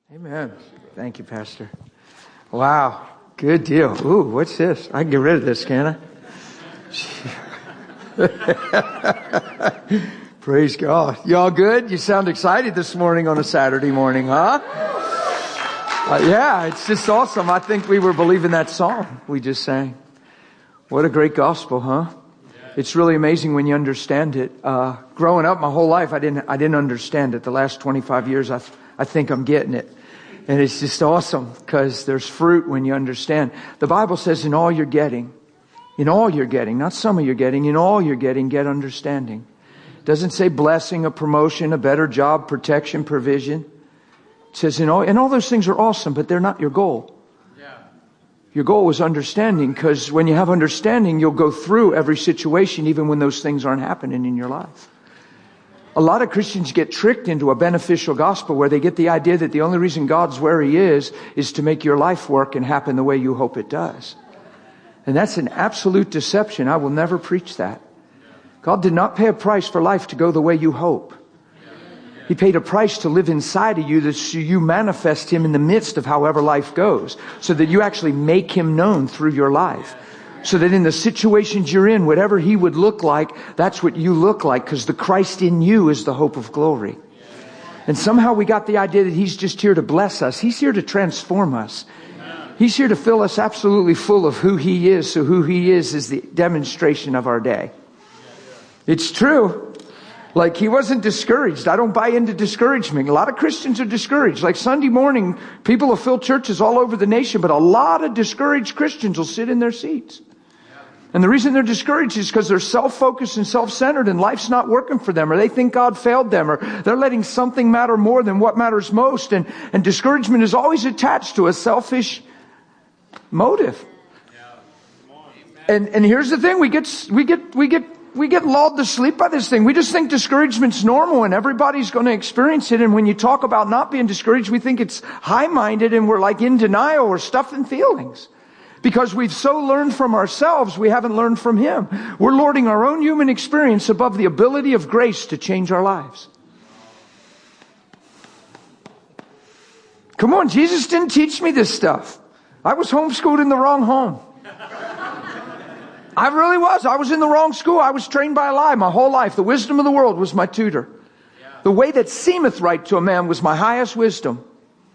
Amen. Thank you, Pastor. Wow. Good deal. Ooh, what's this? I can get rid of this, can't I? Praise God. Y'all good? You sound excited this morning on a Saturday morning, huh? Yeah, it's just awesome. I think we were believing that song we just sang. What a great gospel, huh? It's really amazing when you understand it. Growing up my whole life, I didn't understand it. The last 25 years, I think I'm getting it. And it's just awesome because there's fruit when you understand. The Bible says in all you're getting, not some of you're getting, in all you're getting, get understanding. It doesn't say blessing, a promotion, a better job, protection, provision. It says and all those things are awesome, but they're not your goal. Your goal is understanding, because when you have understanding, you'll go through every situation, even when those things aren't happening in your life. A lot of Christians get tricked into a beneficial gospel where they get the idea that the only reason God's where He is to make your life work and happen the way you hope it does. And that's an absolute deception. I will never preach that. God did not pay a price for life to go the way you hope. He paid a price to live inside of you so you manifest Him in the midst of however life goes, so that you actually make Him known through your life. So that in the situations you're in, whatever He would look like, that's what you look like, because the Christ in you is the hope of glory. And somehow we got the idea that He's just here to bless us. He's here to transform us. He's here to fill us absolutely full of who He is, so who He is the demonstration of our day. It's true. Like, He wasn't discouraged. I don't buy into discouragement. A lot of Christians are discouraged. Like Sunday morning, people will fill churches all over the nation, but a lot of discouraged Christians will sit in their seats. And the reason they're discouraged is because they're self-focused and self-centered and life's not working for them, or they think God failed them, or they're letting something matter more than what matters most. And discouragement is always attached to a selfish motive. And here's the thing, we get lulled to sleep by this thing. We just think discouragement's normal and everybody's going to experience it. And when you talk about not being discouraged, we think it's high-minded and we're like in denial or stuffing feelings. Because we've so learned from ourselves, we haven't learned from Him. We're lording our own human experience above the ability of grace to change our lives. Come on, Jesus didn't teach me this stuff. I was homeschooled in the wrong home. I really was. I was in the wrong school. I was trained by a lie my whole life. The wisdom of the world was my tutor. The way that seemeth right to a man was my highest wisdom.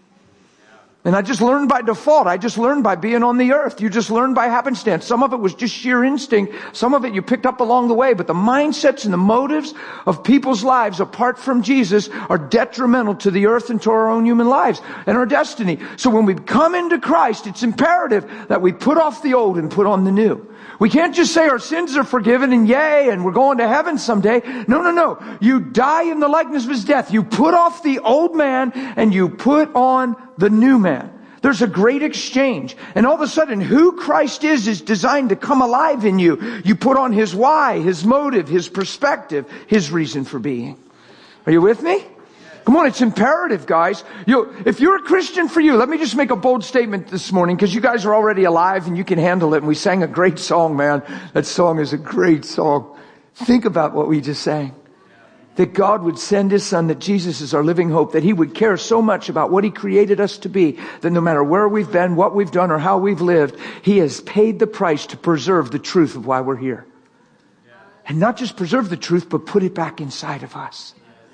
And I just learned by default. I just learned by being on the earth. You just learn by happenstance. Some of it was just sheer instinct. Some of it you picked up along the way. But the mindsets and the motives of people's lives apart from Jesus are detrimental to the earth and to our own human lives and our destiny. So when we come into Christ, it's imperative that we put off the old and put on the new. We can't just say our sins are forgiven and yay, and we're going to heaven someday. No. You die in the likeness of His death. You put off the old man and you put on the new man. There's a great exchange. And all of a sudden, who Christ is designed to come alive in you. You put on His why, His motive, His perspective, His reason for being. Are you with me? Come on, it's imperative, guys. If you're a Christian for you, let me just make a bold statement this morning, because you guys are already alive and you can handle it. And we sang a great song, man. That song is a great song. Think about what we just sang. That God would send His Son, that Jesus is our living hope, that He would care so much about what He created us to be, that no matter where we've been, what we've done, or how we've lived, He has paid the price to preserve the truth of why we're here. And not just preserve the truth, but put it back inside of us.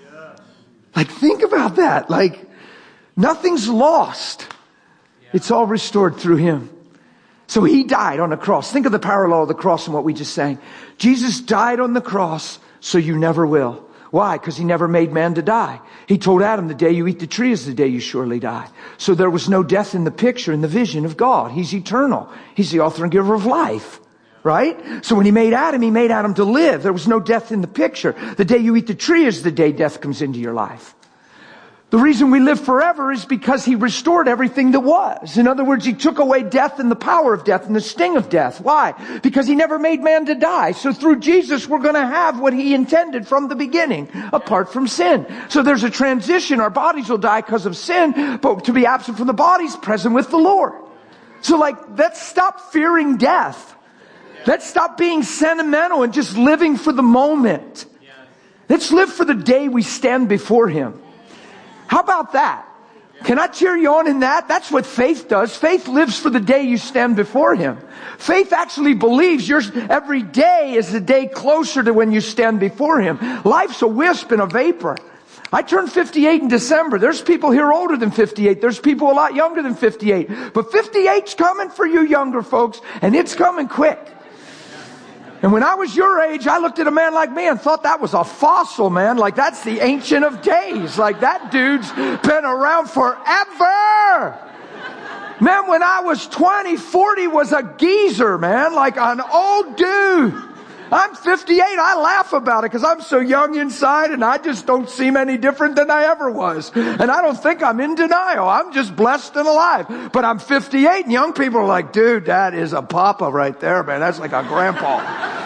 Like, think about that. Like, nothing's lost. It's all restored through Him. So He died on the cross. Think of the parallel of the cross and what we just sang. Jesus died on the cross so you never will. Why? Because He never made man to die. He told Adam, the day you eat the tree is the day you surely die. So there was no death in the picture, in the vision of God. He's eternal. He's the author and giver of life. Right? So when He made Adam to live. There was no death in the picture. The day you eat the tree is the day death comes into your life. The reason we live forever is because He restored everything that was. In other words, He took away death and the power of death and the sting of death. Why? Because He never made man to die. So through Jesus, we're going to have what He intended from the beginning, apart from sin. So there's a transition. Our bodies will die because of sin, but to be absent from the bodies, present with the Lord. So let's stop fearing death. Let's stop being sentimental and just living for the moment. Let's live for the day we stand before Him. How about that? Can I cheer you on in that? That's what faith does. Faith lives for the day you stand before Him. Faith actually believes every day is a day closer to when you stand before Him. Life's a wisp and a vapor. I turned 58 in December. There's people here older than 58. There's people a lot younger than 58. But 58's coming for you younger folks, and it's coming quick. And when I was your age, I looked at a man like me and thought that was a fossil, man. Like, that's the Ancient of Days. Like, that dude's been around forever. Man, when I was 20, 40 was a geezer, man. Like an old dude. I'm 58. I laugh about it because I'm so young inside and I just don't seem any different than I ever was. And I don't think I'm in denial. I'm just blessed and alive. But I'm 58 and young people are like, dude, that is a papa right there, man. That's like a grandpa.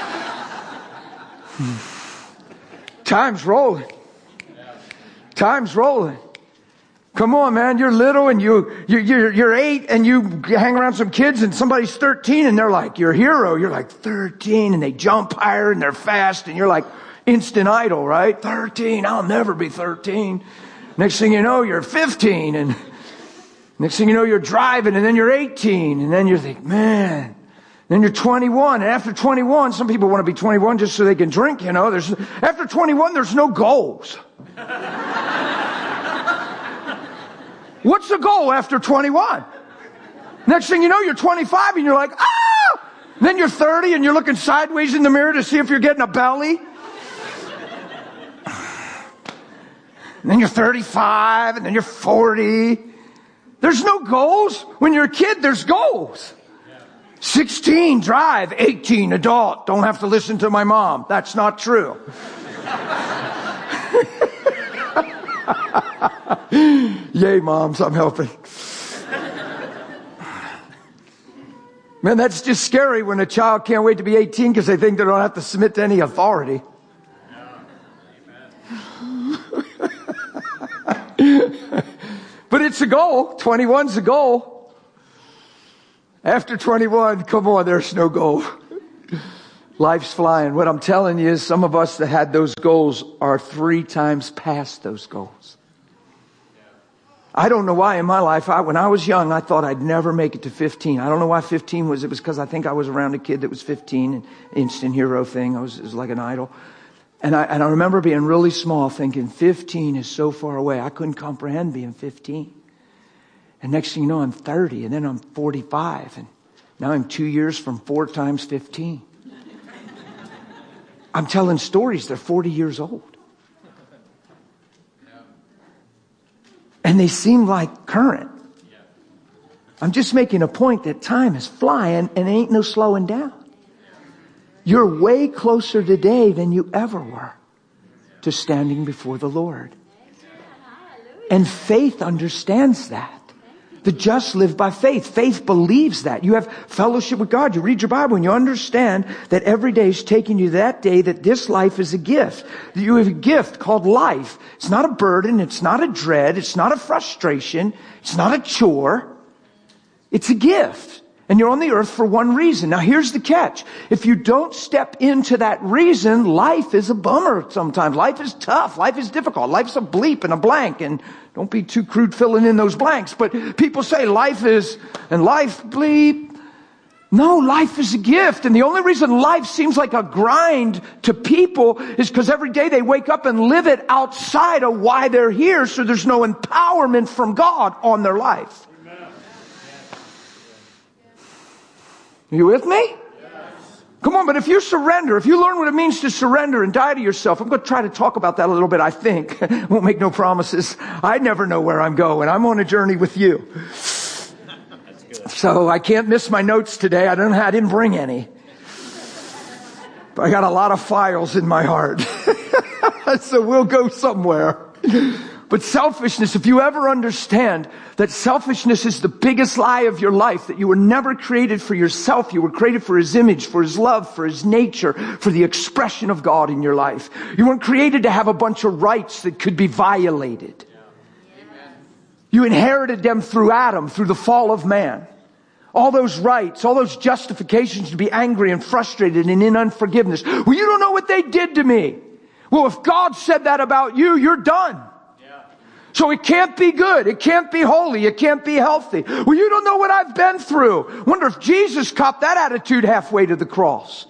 Time's rolling. Time's rolling. Come on, man. You're little and you're 8 and you hang around some kids and somebody's 13 and they're like your hero. You're like 13 and they jump higher and they're fast and you're like instant idol, right? 13. I'll never be 13. Next thing you know, you're 15 and next thing you know, you're driving and then you're 18 and then you think, man. Then you're 21 and after 21, some people want to be 21 just so they can drink, you know. After 21, there's no goals. What's the goal after 21? Next thing you know, you're 25 and you're like, ah! Then you're 30 and you're looking sideways in the mirror to see if you're getting a belly. And then you're 35 and then you're 40. There's no goals. When you're a kid, there's goals. 16, drive. 18, adult. Don't have to listen to my mom. That's not true. Yay, moms, I'm helping. Man, that's just scary when a child can't wait to be 18 because they think they don't have to submit to any authority. But it's a goal. 21's a goal. After 21, come on, there's no goal. Life's flying. What I'm telling you is some of us that had those goals are 3 times past those goals. I don't know why in my life, when I was young, I thought I'd never make it to 15. I don't know why 15 was. It was because I think I was around a kid that was 15, an instant hero thing. It was like an idol. And I remember being really small thinking 15 is so far away. I couldn't comprehend being 15. And next thing you know, I'm 30 and then I'm 45. And now I'm 2 years from 4 times 15. I'm telling stories. They're 40 years old. And they seem like current. I'm just making a point that time is flying and ain't no slowing down. You're way closer today than you ever were to standing before the Lord. And faith understands that. The just live by faith. Faith believes that. You have fellowship with God. You read your Bible and you understand that every day is taking you to that day that this life is a gift. That you have a gift called life. It's not a burden. It's not a dread. It's not a frustration. It's not a chore. It's a gift. And you're on the earth for one reason. Now here's the catch. If you don't step into that reason, life is a bummer sometimes. Life is tough. Life is difficult. Life's a bleep and a blank. And don't be too crude filling in those blanks. But people say life is, and life bleep. No, life is a gift. And the only reason life seems like a grind to people is because every day they wake up and live it outside of why they're here. So there's no empowerment from God on their life. Are you with me? Yes. Come on, but if you surrender, if you learn what it means to surrender and die to yourself, I'm going to try to talk about that a little bit, I think. Won't make no promises. I never know where I'm going. I'm on a journey with you. So I can't miss my notes today. I didn't bring any. But I got a lot of files in my heart. So we'll go somewhere. But selfishness, if you ever understand that selfishness is the biggest lie of your life, that you were never created for yourself, you were created for His image, for His love, for His nature, for the expression of God in your life. You weren't created to have a bunch of rights that could be violated. You inherited them through Adam, through the fall of man. All those rights, all those justifications to be angry and frustrated and in unforgiveness. Well, you don't know what they did to me. Well, if God said that about you, you're done. So it can't be good. It can't be holy. It can't be healthy. Well, you don't know what I've been through. Wonder if Jesus copped that attitude halfway to the cross.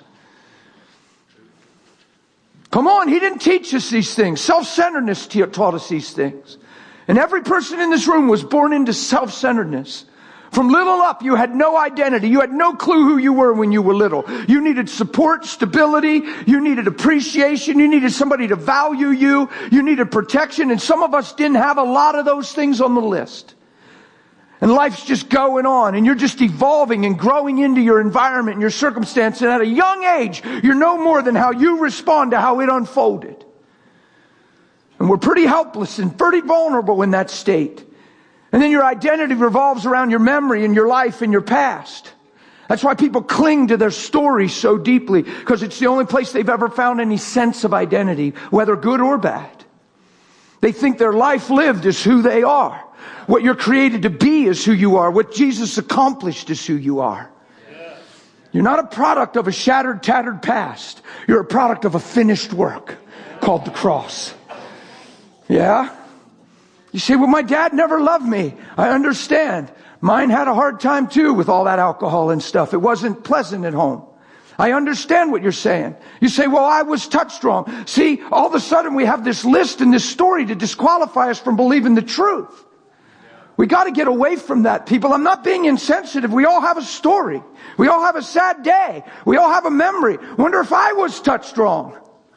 Come on, He didn't teach us these things. Self-centeredness taught us these things. And every person in this room was born into self-centeredness. From little up, you had no identity. You had no clue who you were when you were little. You needed support, stability. You needed appreciation. You needed somebody to value you. You needed protection. And some of us didn't have a lot of those things on the list. And life's just going on. And you're just evolving and growing into your environment and your circumstance. And at a young age, you're no more than how you respond to how it unfolded. And we're pretty helpless and pretty vulnerable in that state. And then your identity revolves around your memory and your life and your past. That's why people cling to their story so deeply, because it's the only place they've ever found any sense of identity, whether good or bad. They think their life lived is who they are. What you're created to be is who you are. What Jesus accomplished is who you are. You're not a product of a shattered, tattered past. You're a product of a finished work called the cross. Yeah? You say, well, my dad never loved me. I understand. Mine had a hard time too with all that alcohol and stuff. It wasn't pleasant at home. I understand what you're saying. You say, well, I was touched wrong. See, all of a sudden we have this list and this story to disqualify us from believing the truth. We got to get away from that, people. I'm not being insensitive. We all have a story. We all have a sad day. We all have a memory. Wonder if I was touched wrong.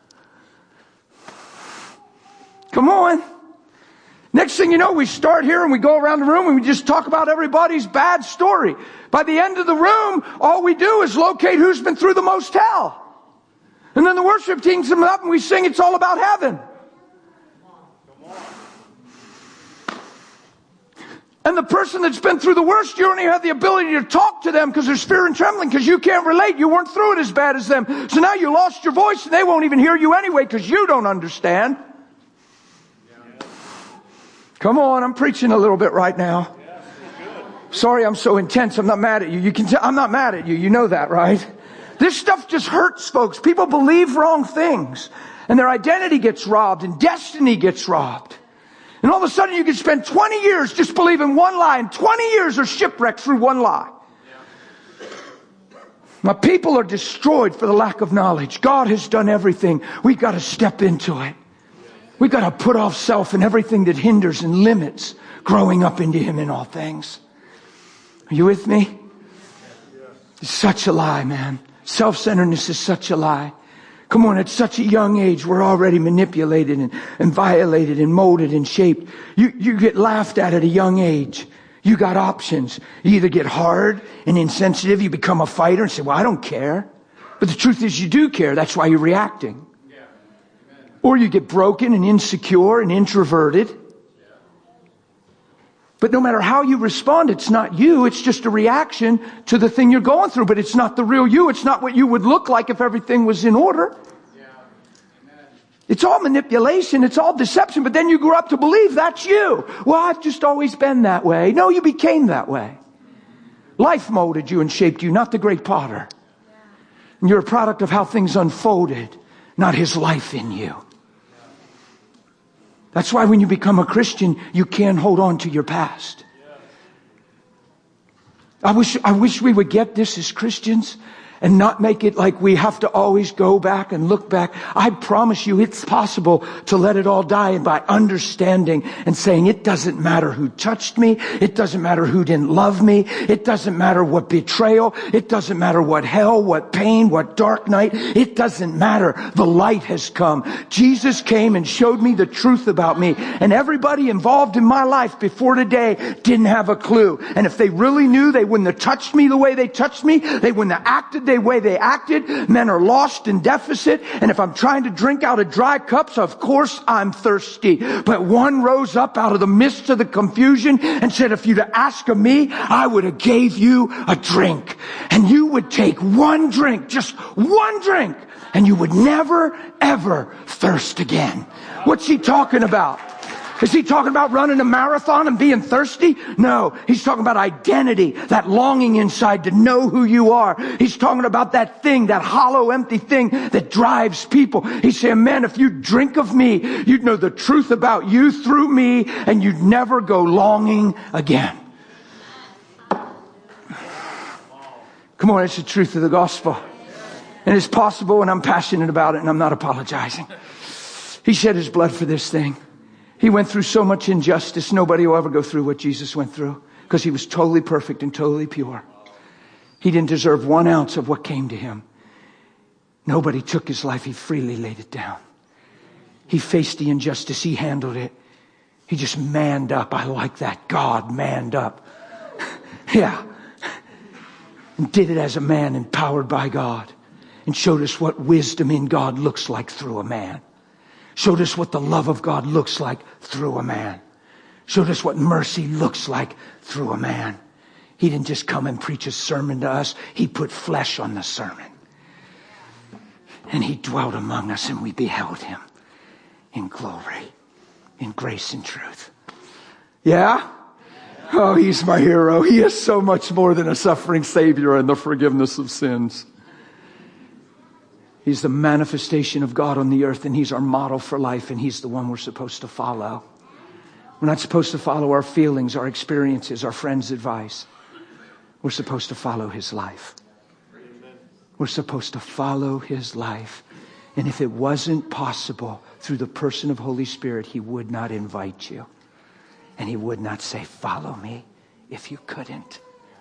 Come on. Next thing you know, we start here and we go around the room and we just talk about everybody's bad story. By the end of the room, all we do is locate who's been through the most hell. And then the worship team comes up and we sing It's All About Heaven. And the person that's been through the worst, you don't even have the ability to talk to them because there's fear and trembling because you can't relate. You weren't through it as bad as them. So now you lost your voice and they won't even hear you anyway because you don't understand. Come on, I'm preaching a little bit right now. Sorry, I'm so intense. I'm not mad at you. You can tell I'm not mad at you. You know that, right? This stuff just hurts folks. People believe wrong things and their identity gets robbed and destiny gets robbed. And all of a sudden you can spend 20 years just believing one lie and 20 years are shipwrecked through one lie. My people are destroyed for the lack of knowledge. God has done everything. We've got to step into it. We've got to put off self and everything that hinders and limits growing up into Him in all things. Are you with me? It's such a lie, man. Self-centeredness is such a lie. Come on, at such a young age, we're already manipulated and violated and molded and shaped. You get laughed at a young age. You got options. You either get hard and insensitive, you become a fighter and say, well, I don't care. But the truth is you do care. That's why you're reacting. Or you get broken and insecure and introverted. But no matter how you respond, it's not you. It's just a reaction to the thing you're going through. But it's not the real you. It's not what you would look like if everything was in order. It's all manipulation. It's all deception. But then you grew up to believe that's you. Well, I've just always been that way. No, you became that way. Life molded you and shaped you, not the great potter. And you're a product of how things unfolded, not His life in you. That's why when you become a Christian, you can't hold on to your past. I wish we would get this as Christians and not make it like we have to always go back and look back. I promise you it's possible to let it all die by understanding and saying it doesn't matter who touched me. It doesn't matter who didn't love me. It doesn't matter what betrayal. It doesn't matter what hell, what pain, what dark night. It doesn't matter. The light has come. Jesus came and showed me the truth about me. And everybody involved in my life before today didn't have a clue. And if they really knew, they wouldn't have touched me the way they touched me. They wouldn't have acted the way they acted. Men are lost in deficit. And if I'm trying to drink out of dry cups, of course I'm thirsty. But one rose up out of the midst of the confusion and said, if you'd have asked of me, I would have gave you a drink. And you would take one drink, just one drink, and you would never, ever thirst again. What's he talking about? Is he talking about running a marathon and being thirsty? No. He's talking about identity, that longing inside to know who you are. He's talking about that thing, that hollow, empty thing that drives people. He's saying, man, if you drink of me, you'd know the truth about you through me, and you'd never go longing again. Come on, it's the truth of the gospel. And it's possible, and I'm passionate about it, and I'm not apologizing. He shed his blood for this thing. He went through so much injustice. Nobody will ever go through what Jesus went through, because he was totally perfect and totally pure. He didn't deserve 1 ounce of what came to him. Nobody took his life. He freely laid it down. He faced the injustice. He handled it. He just manned up. I like that. God manned up. Yeah. And did it as a man empowered by God. And showed us what wisdom in God looks like through a man. Showed us what the love of God looks like through a man. Showed us what mercy looks like through a man. He didn't just come and preach a sermon to us. He put flesh on the sermon. And he dwelt among us, and we beheld him in glory, in grace and truth. Yeah? Oh, he's my hero. He is so much more than a suffering Savior and the forgiveness of sins. He's the manifestation of God on the earth, and he's our model for life, and he's the one we're supposed to follow. We're not supposed to follow our feelings, our experiences, our friends' advice. We're supposed to follow his life. We're supposed to follow his life. And if it wasn't possible through the person of Holy Spirit, he would not invite you. And he would not say, follow me, if you couldn't.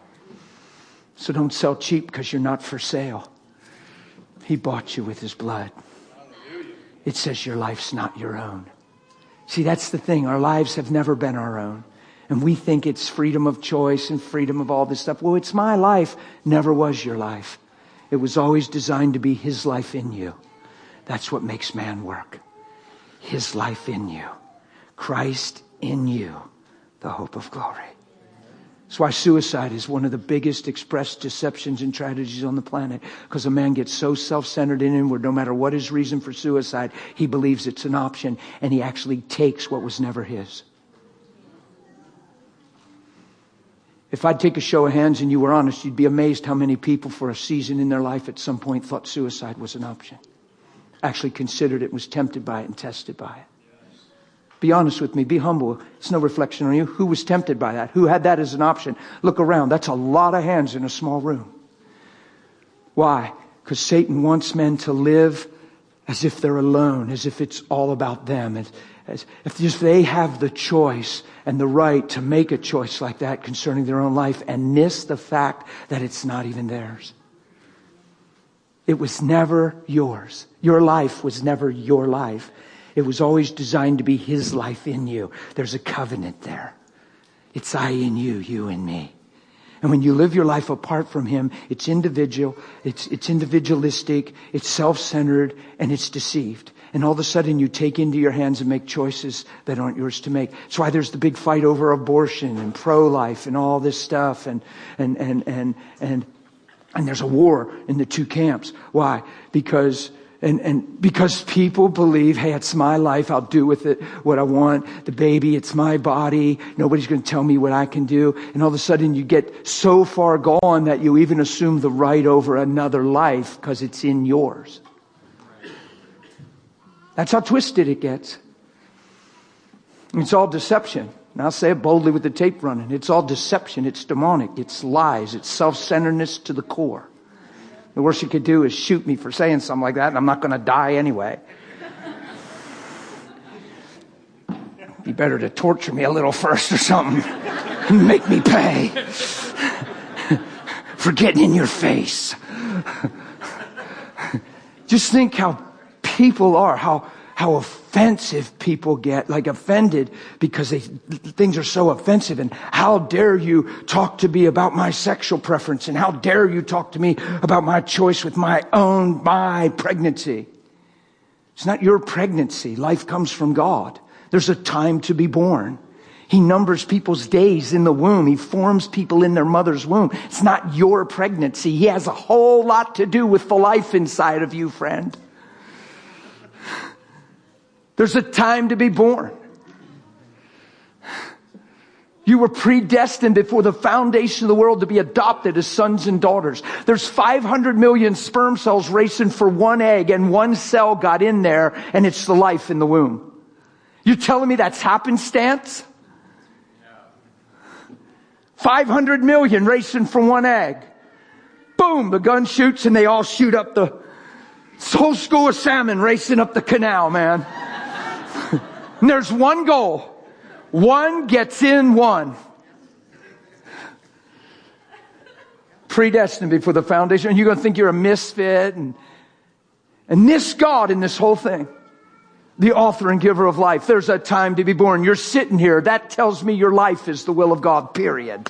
So don't sell cheap because you're not for sale. He bought you with his blood. It says your life's not your own. See, that's the thing. Our lives have never been our own. And we think it's freedom of choice and freedom of all this stuff. Well, it's my life. Never was your life. It was always designed to be his life in you. That's what makes man work. His life in you. Christ in you. The hope of glory. That's why suicide is one of the biggest expressed deceptions and tragedies on the planet. Because a man gets so self-centered and inward, no matter what his reason for suicide, he believes it's an option, and he actually takes what was never his. If I'd take a show of hands and you were honest, you'd be amazed how many people for a season in their life at some point thought suicide was an option. Actually considered it, was tempted by it, and tested by it. Be honest with me. Be humble. It's no reflection on you. Who was tempted by that? Who had that as an option? Look around. That's a lot of hands in a small room. Why? Because Satan wants men to live as if they're alone, as if it's all about them. As if they have the choice and the right to make a choice like that concerning their own life and miss the fact that it's not even theirs. It was never yours. Your life was never your life. It was always designed to be his life in you. There's a covenant there. It's I in you, you in me. And when you live your life apart from him, it's individual, it's individualistic, it's self-centered, and it's deceived. And all of a sudden you take into your hands and make choices that aren't yours to make. That's why there's the big fight over abortion and pro-life and all this stuff. And there's a war in the two camps. Why? Because people believe, hey, it's my life. I'll do with it what I want. The baby, it's my body. Nobody's going to tell me what I can do. And all of a sudden you get so far gone that you even assume the right over another life because it's in yours. That's how twisted it gets. It's all deception. And I'll say it boldly with the tape running. It's all deception. It's demonic. It's lies. It's self-centeredness to the core. The worst you could do is shoot me for saying something like that, and I'm not going to die anyway. It'd be better to torture me a little first or something and make me pay for getting in your face. Just think how people are, how offensive people get, like offended because things are so offensive. And how dare you talk to me about my sexual preference? And how dare you talk to me about my choice with my pregnancy? It's not your pregnancy. Life comes from God. There's a time to be born. He numbers people's days in the womb. He forms people in their mother's womb. It's not your pregnancy. He has a whole lot to do with the life inside of you, friend. There's a time to be born. You were predestined before the foundation of the world to be adopted as sons and daughters. There's 500 million sperm cells racing for one egg, and one cell got in there, and it's the life in the womb. You telling me that's happenstance? 500 million racing for one egg. Boom, the gun shoots, and they all shoot up the whole school of salmon racing up the canal, man. And there's one goal. One gets in one. Predestined before the foundation. And you're going to think you're a misfit. And this God in this whole thing, the author and giver of life. There's a time to be born. You're sitting here. That tells me your life is the will of God. Period.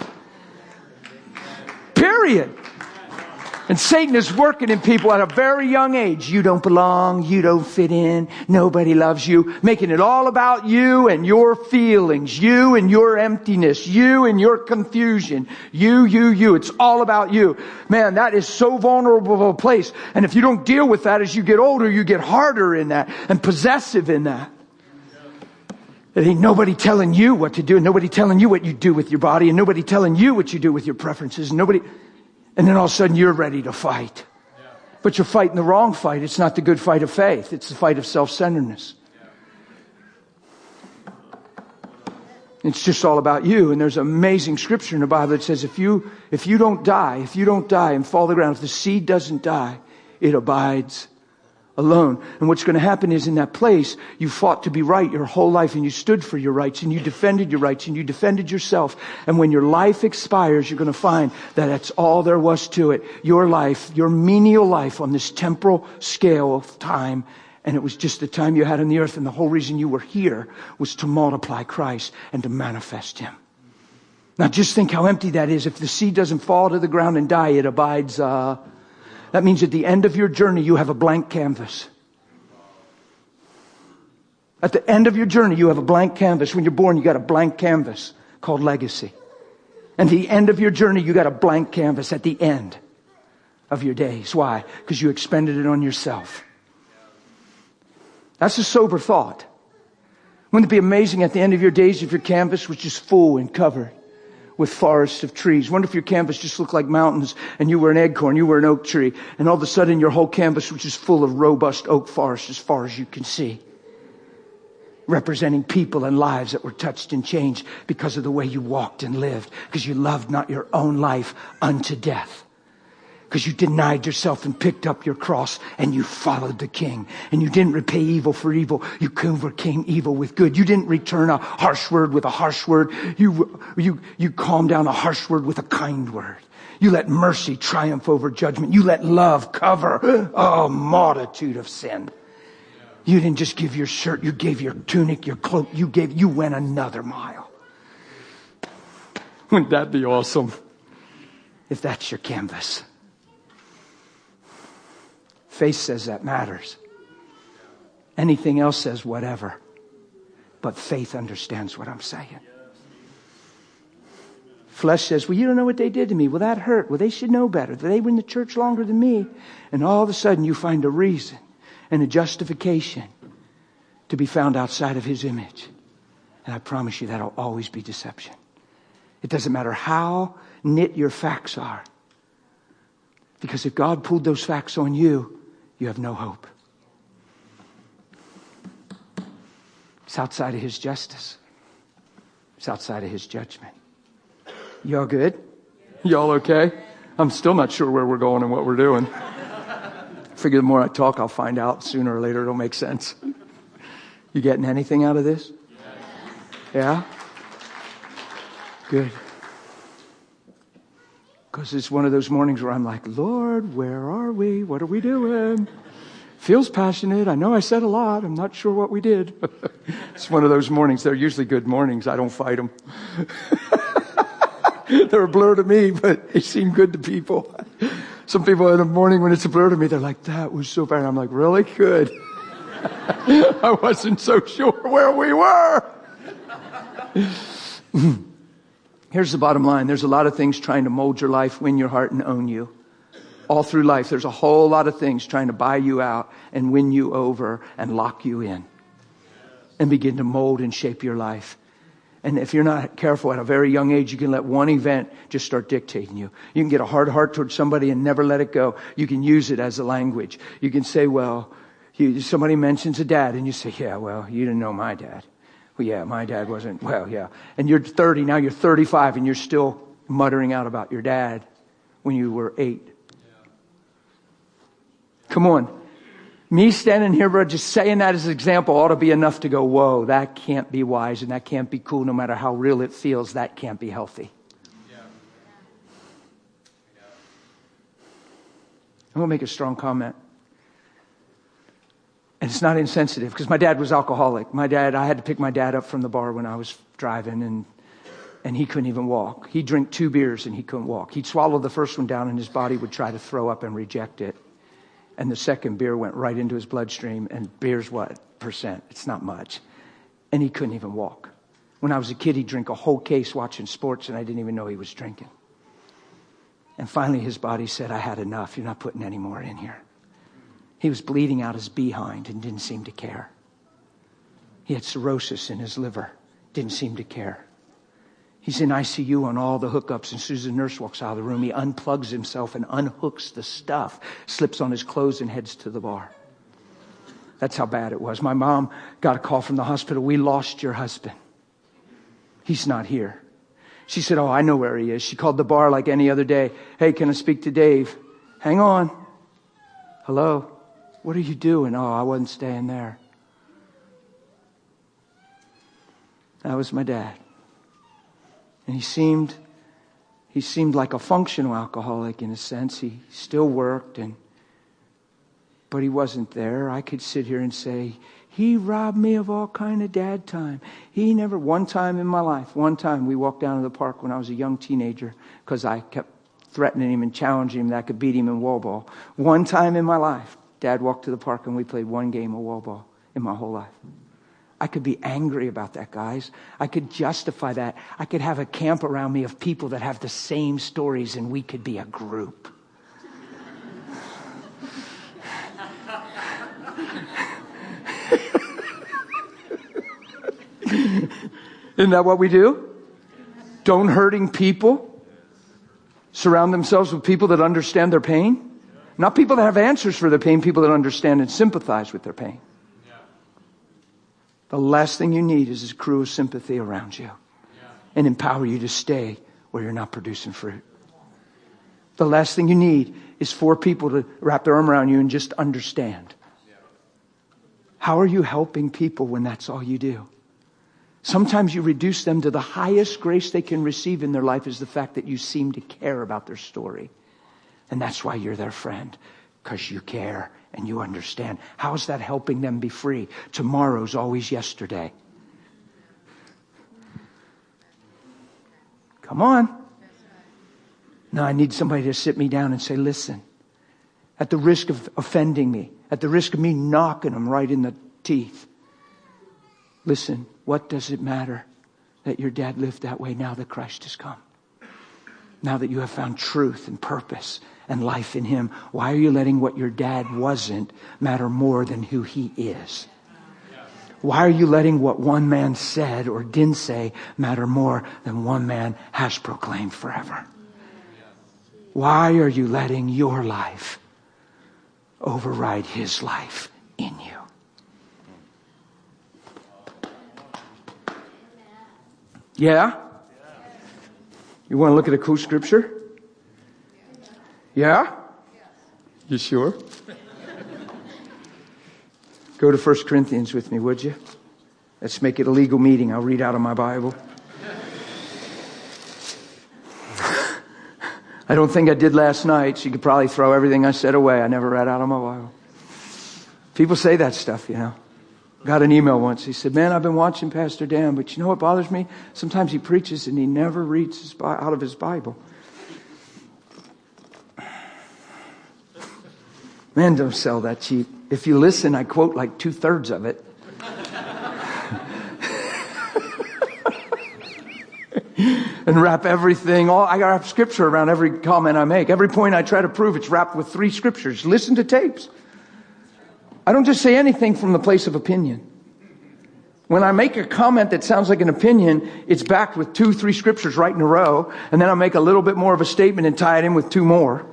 Period. And Satan is working in people at a very young age. You don't belong. You don't fit in. Nobody loves you. Making it all about you and your feelings. You and your emptiness. You and your confusion. You. It's all about you. Man, that is so vulnerable a place. And if you don't deal with that as you get older, you get harder in that and possessive in that. There ain't nobody telling you what to do. And nobody telling you what you do with your body. And nobody telling you what you do with your preferences. And then all of a sudden you're ready to fight. But you're fighting the wrong fight. It's not the good fight of faith. It's the fight of self-centeredness. It's just all about you. And there's amazing scripture in the Bible that says if you don't die and fall to the ground, if the seed doesn't die, it abides alone. And what's going to happen is in that place, you fought to be right your whole life, and you stood for your rights, and you defended your rights, and you defended yourself. And when your life expires, you're going to find that that's all there was to it. Your life, your menial life on this temporal scale of time. And it was just the time you had on the earth. And the whole reason you were here was to multiply Christ and to manifest Him. Now just think how empty that is. If the seed doesn't fall to the ground and die, it abides, that means at the end of your journey, you have a blank canvas. At the end of your journey, you have a blank canvas. When you're born, you got a blank canvas called legacy. And at the end of your journey, you got a blank canvas at the end of your days. Why? Because you expended it on yourself. That's a sober thought. Wouldn't it be amazing at the end of your days if your canvas was just full and covered with forests of trees? Wonder if your canvas just looked like mountains and you were an acorn, you were an oak tree, and all of a sudden your whole canvas was just full of robust oak forest as far as you can see. Representing people and lives that were touched and changed because of the way you walked and lived. Because you loved not your own life unto death. Because you denied yourself and picked up your cross and you followed the King. And you didn't repay evil for evil. You overcame evil with good. You didn't return a harsh word with a harsh word. You calmed down a harsh word with a kind word. You let mercy triumph over judgment. You let love cover a multitude of sin. You didn't just give your shirt. You gave your tunic, your cloak. You went another mile. Wouldn't that be awesome? If that's your canvas. Faith says that matters. Anything else says whatever. But faith understands what I'm saying. Flesh says, well, you don't know what they did to me. Well, that hurt. Well, they should know better. They were in the church longer than me. And all of a sudden you find a reason and a justification to be found outside of His image. And I promise you that'll always be deception. It doesn't matter how knit your facts are. Because if God pulled those facts on you, you have no hope. It's outside of His justice. It's outside of His judgment. Y'all good? Y'all okay? I'm still not sure where we're going and what we're doing. I figure the more I talk, I'll find out. Sooner or later, it'll make sense. You getting anything out of this? Yeah? Good. Because it's one of those mornings where I'm like, Lord, where are we? What are we doing? Feels passionate. I know I said a lot. I'm not sure what we did. It's one of those mornings. They're usually good mornings. I don't fight them. They're a blur to me, but they seem good to people. Some people in the morning when it's a blur to me, they're like, that was so bad. I'm like, really? Good. I wasn't so sure where we were. Here's the bottom line. There's a lot of things trying to mold your life, win your heart, and own you. All through life, there's a whole lot of things trying to buy you out and win you over and lock you in and begin to mold and shape your life. And if you're not careful at a very young age, you can let one event just start dictating you. You can get a hard heart towards somebody and never let it go. You can use it as a language. You can say, well, somebody mentions a dad and you say, yeah, well, you didn't know my dad. Well, yeah, my dad wasn't, well, yeah. And you're 30, now you're 35 and you're still muttering out about your dad when you were 8. Come on. Me standing here, bro, just saying that as an example ought to be enough to go, whoa, that can't be wise and that can't be cool no matter how real it feels. That can't be healthy. Yeah. I'm going to make a strong comment. And it's not insensitive because my dad was alcoholic. I had to pick my dad up from the bar when I was driving and he couldn't even walk. He'd drink 2 beers and he couldn't walk. He'd swallow the first one down and his body would try to throw up and reject it. And the second beer went right into his bloodstream. And beer's what? %. It's not much. And he couldn't even walk. When I was a kid, he'd drink a whole case watching sports, and I didn't even know he was drinking. And finally, his body said, I had enough. You're not putting any more in here. He was bleeding out his behind and didn't seem to care. He had cirrhosis in his liver. Didn't seem to care. He's in ICU on all the hookups, and as soon as the nurse walks out of the room, he unplugs himself and unhooks the stuff, slips on his clothes and heads to the bar. That's how bad it was. My mom got a call from the hospital. We lost your husband. He's not here. She said, oh, I know where he is. She called the bar like any other day. Hey, can I speak to Dave? Hang on. Hello? What are you doing? Oh, I wasn't staying there. That was my dad. And he seemed like a functional alcoholic in a sense. He still worked, but he wasn't there. I could sit here and say, he robbed me of all kind of dad time. One time in my life, we walked down to the park when I was a young teenager because I kept threatening him and challenging him that I could beat him in wall ball. One time in my life, Dad walked to the park and we played one game of wall ball in my whole life. I could be angry about that, guys. I could justify that. I could have a camp around me of people that have the same stories and we could be a group. Isn't that what we do? Don't hurting people surround themselves with people that understand their pain. Not people that have answers for their pain, people that understand and sympathize with their pain. The last thing you need is a crew of sympathy around you and empower you to stay where you're not producing fruit. The last thing you need is 4 people to wrap their arm around you and just understand. How are you helping people when that's all you do? Sometimes you reduce them to the highest grace they can receive in their life is the fact that you seem to care about their story. And that's why you're their friend, because you care. And you understand. How is that helping them be free? Tomorrow's always yesterday. Come on. Now I need somebody to sit me down and say, listen, at the risk of offending me, at the risk of me knocking them right in the teeth, listen, what does it matter that your dad lived that way now that Christ has come? Now that you have found truth and purpose and life in him, why are you letting what your dad wasn't matter more than who he is? Why are you letting what one man said or didn't say matter more than one man has proclaimed forever? Why are you letting your life override his life in you? Yeah? You want to look at a cool scripture? Yeah? You sure? Go to 1 Corinthians with me, would you? Let's make it a legal meeting. I'll read out of my Bible. I don't think I did last night, so you could probably throw everything I said away. I never read out of my Bible. People say that stuff, you know. Got an email once. He said, man, I've been watching Pastor Dan, but you know what bothers me? Sometimes he preaches and he never reads out of his Bible. Man, don't sell that cheap. If you listen, I quote like 2/3 of it. And wrap everything, I got to wrap scripture around every comment I make. Every point I try to prove, it's wrapped with 3 scriptures. Listen to tapes. I don't just say anything from the place of opinion. When I make a comment that sounds like an opinion, it's backed with 2, 3 scriptures right in a row, and then I'll make a little bit more of a statement and tie it in with 2 more.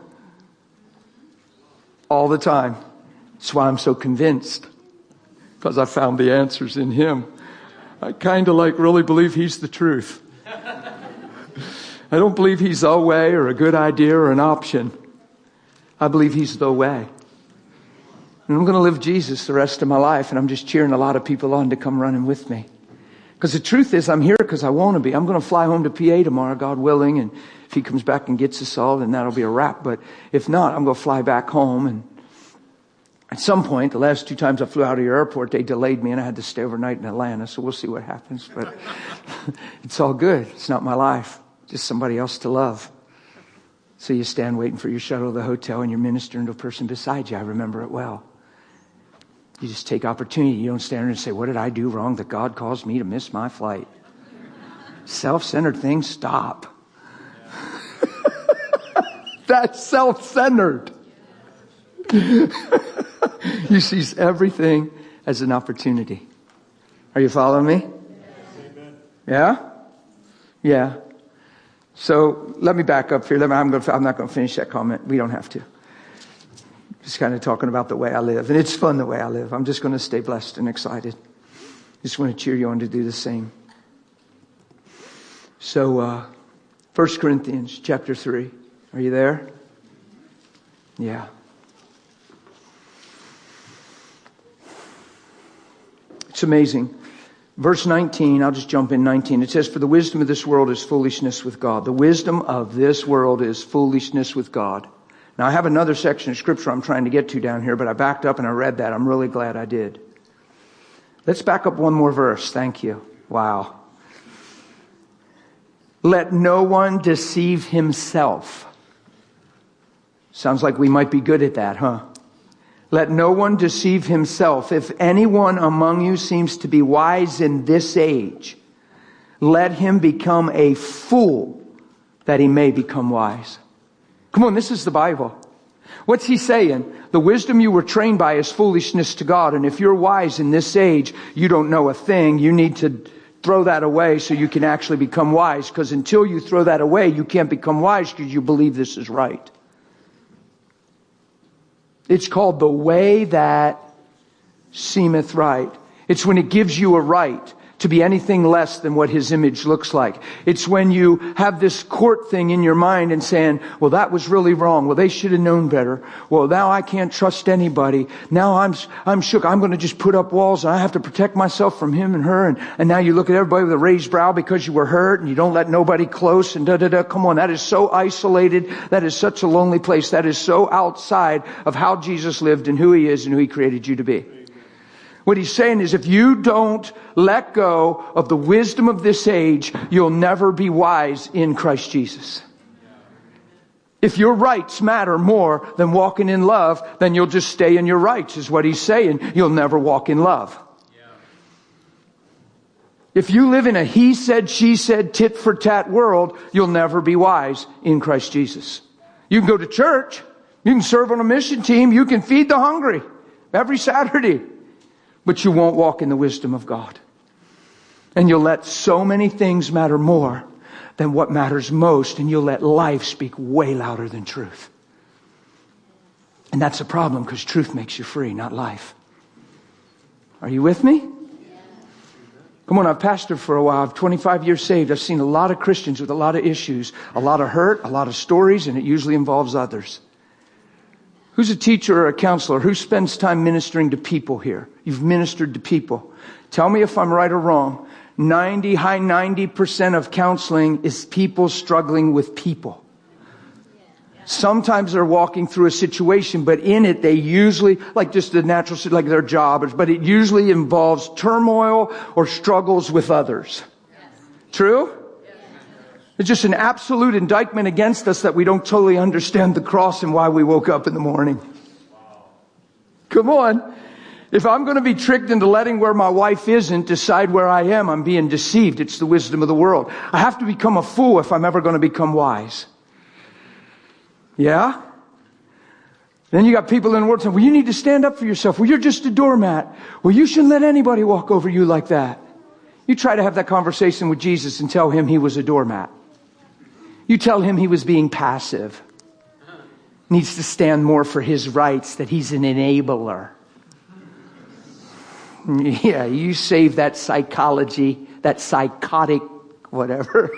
All the time. That's why I'm so convinced. Because I found the answers in Him. I kind of really believe He's the truth. I don't believe He's a way or a good idea or an option. I believe He's the way. And I'm going to live Jesus the rest of my life, and I'm just cheering a lot of people on to come running with me. Because the truth is, I'm here because I want to be. I'm going to fly home to PA tomorrow, God willing, and if He comes back and gets us all, then that'll be a wrap. But if not, I'm going to fly back home. And at some point, the last 2 times I flew out of the airport, they delayed me, and I had to stay overnight in Atlanta, so we'll see what happens. But it's all good. It's not my life. Just somebody else to love. So you stand waiting for your shuttle to the hotel, and you're ministering to a person beside you. I remember it well. You just take opportunity. You don't stand there and say, what did I do wrong that God caused me to miss my flight? Self-centered things, stop. That's self-centered. You see everything as an opportunity. Are you following me? Yeah? Yeah. So let me back up here. I'm not going to finish that comment. We don't have to. Just kind of talking about the way I live. And it's fun the way I live. I'm just going to stay blessed and excited. Just want to cheer you on to do the same. So, 1 Corinthians chapter 3. Are you there? Yeah. It's amazing. Verse 19, I'll just jump in 19. It says, for the wisdom of this world is foolishness with God. The wisdom of this world is foolishness with God. Now, I have another section of scripture I'm trying to get to down here, but I backed up and I read that. I'm really glad I did. Let's back up one more verse. Thank you. Wow. Let no one deceive himself. Sounds like we might be good at that, huh? Let no one deceive himself. If anyone among you seems to be wise in this age, let him become a fool that he may become wise. Come on, this is the Bible. What's he saying? The wisdom you were trained by is foolishness to God. And if you're wise in this age, you don't know a thing. You need to throw that away so you can actually become wise. Because until you throw that away, you can't become wise because you believe this is right. It's called the way that seemeth right. It's when it gives you a right to be anything less than what His image looks like. It's when you have this court thing in your mind and saying, well, that was really wrong. Well, they should have known better. Well, now I can't trust anybody. Now I'm shook. I'm going to just put up walls and I have to protect myself from him and her. And now you look at everybody with a raised brow because you were hurt and you don't let nobody close and da-da-da. Come on, that is so isolated. That is such a lonely place. That is so outside of how Jesus lived and who He is and who He created you to be. What He's saying is if you don't let go of the wisdom of this age, you'll never be wise in Christ Jesus. If your rights matter more than walking in love, then you'll just stay in your rights, is what He's saying. You'll never walk in love. If you live in a he said, she said, tit for tat world, you'll never be wise in Christ Jesus. You can go to church. You can serve on a mission team. You can feed the hungry every Saturday. But you won't walk in the wisdom of God. And you'll let so many things matter more than what matters most. And you'll let life speak way louder than truth. And that's a problem because truth makes you free, not life. Are you with me? Come on, I've pastored for a while. I've 25 years saved. I've seen a lot of Christians with a lot of issues, a lot of hurt, a lot of stories, and it usually involves others. Who's a teacher or a counselor? Who spends time ministering to people here? You've ministered to people. Tell me if I'm right or wrong. High 90% of counseling is people struggling with people. Sometimes they're walking through a situation, but in it they usually, like just the natural, like their job, but it usually involves turmoil or struggles with others. True? It's just an absolute indictment against us that we don't totally understand the cross and why we woke up in the morning. Come on. If I'm going to be tricked into letting where my wife isn't decide where I am, I'm being deceived. It's the wisdom of the world. I have to become a fool if I'm ever going to become wise. Yeah? Then you got people in the world saying, well, you need to stand up for yourself. Well, you're just a doormat. Well, you shouldn't let anybody walk over you like that. You try to have that conversation with Jesus and tell him he was a doormat. You tell him he was being passive. Needs to stand more for his rights, that he's an enabler. Yeah, you save that psychology, that psychotic whatever.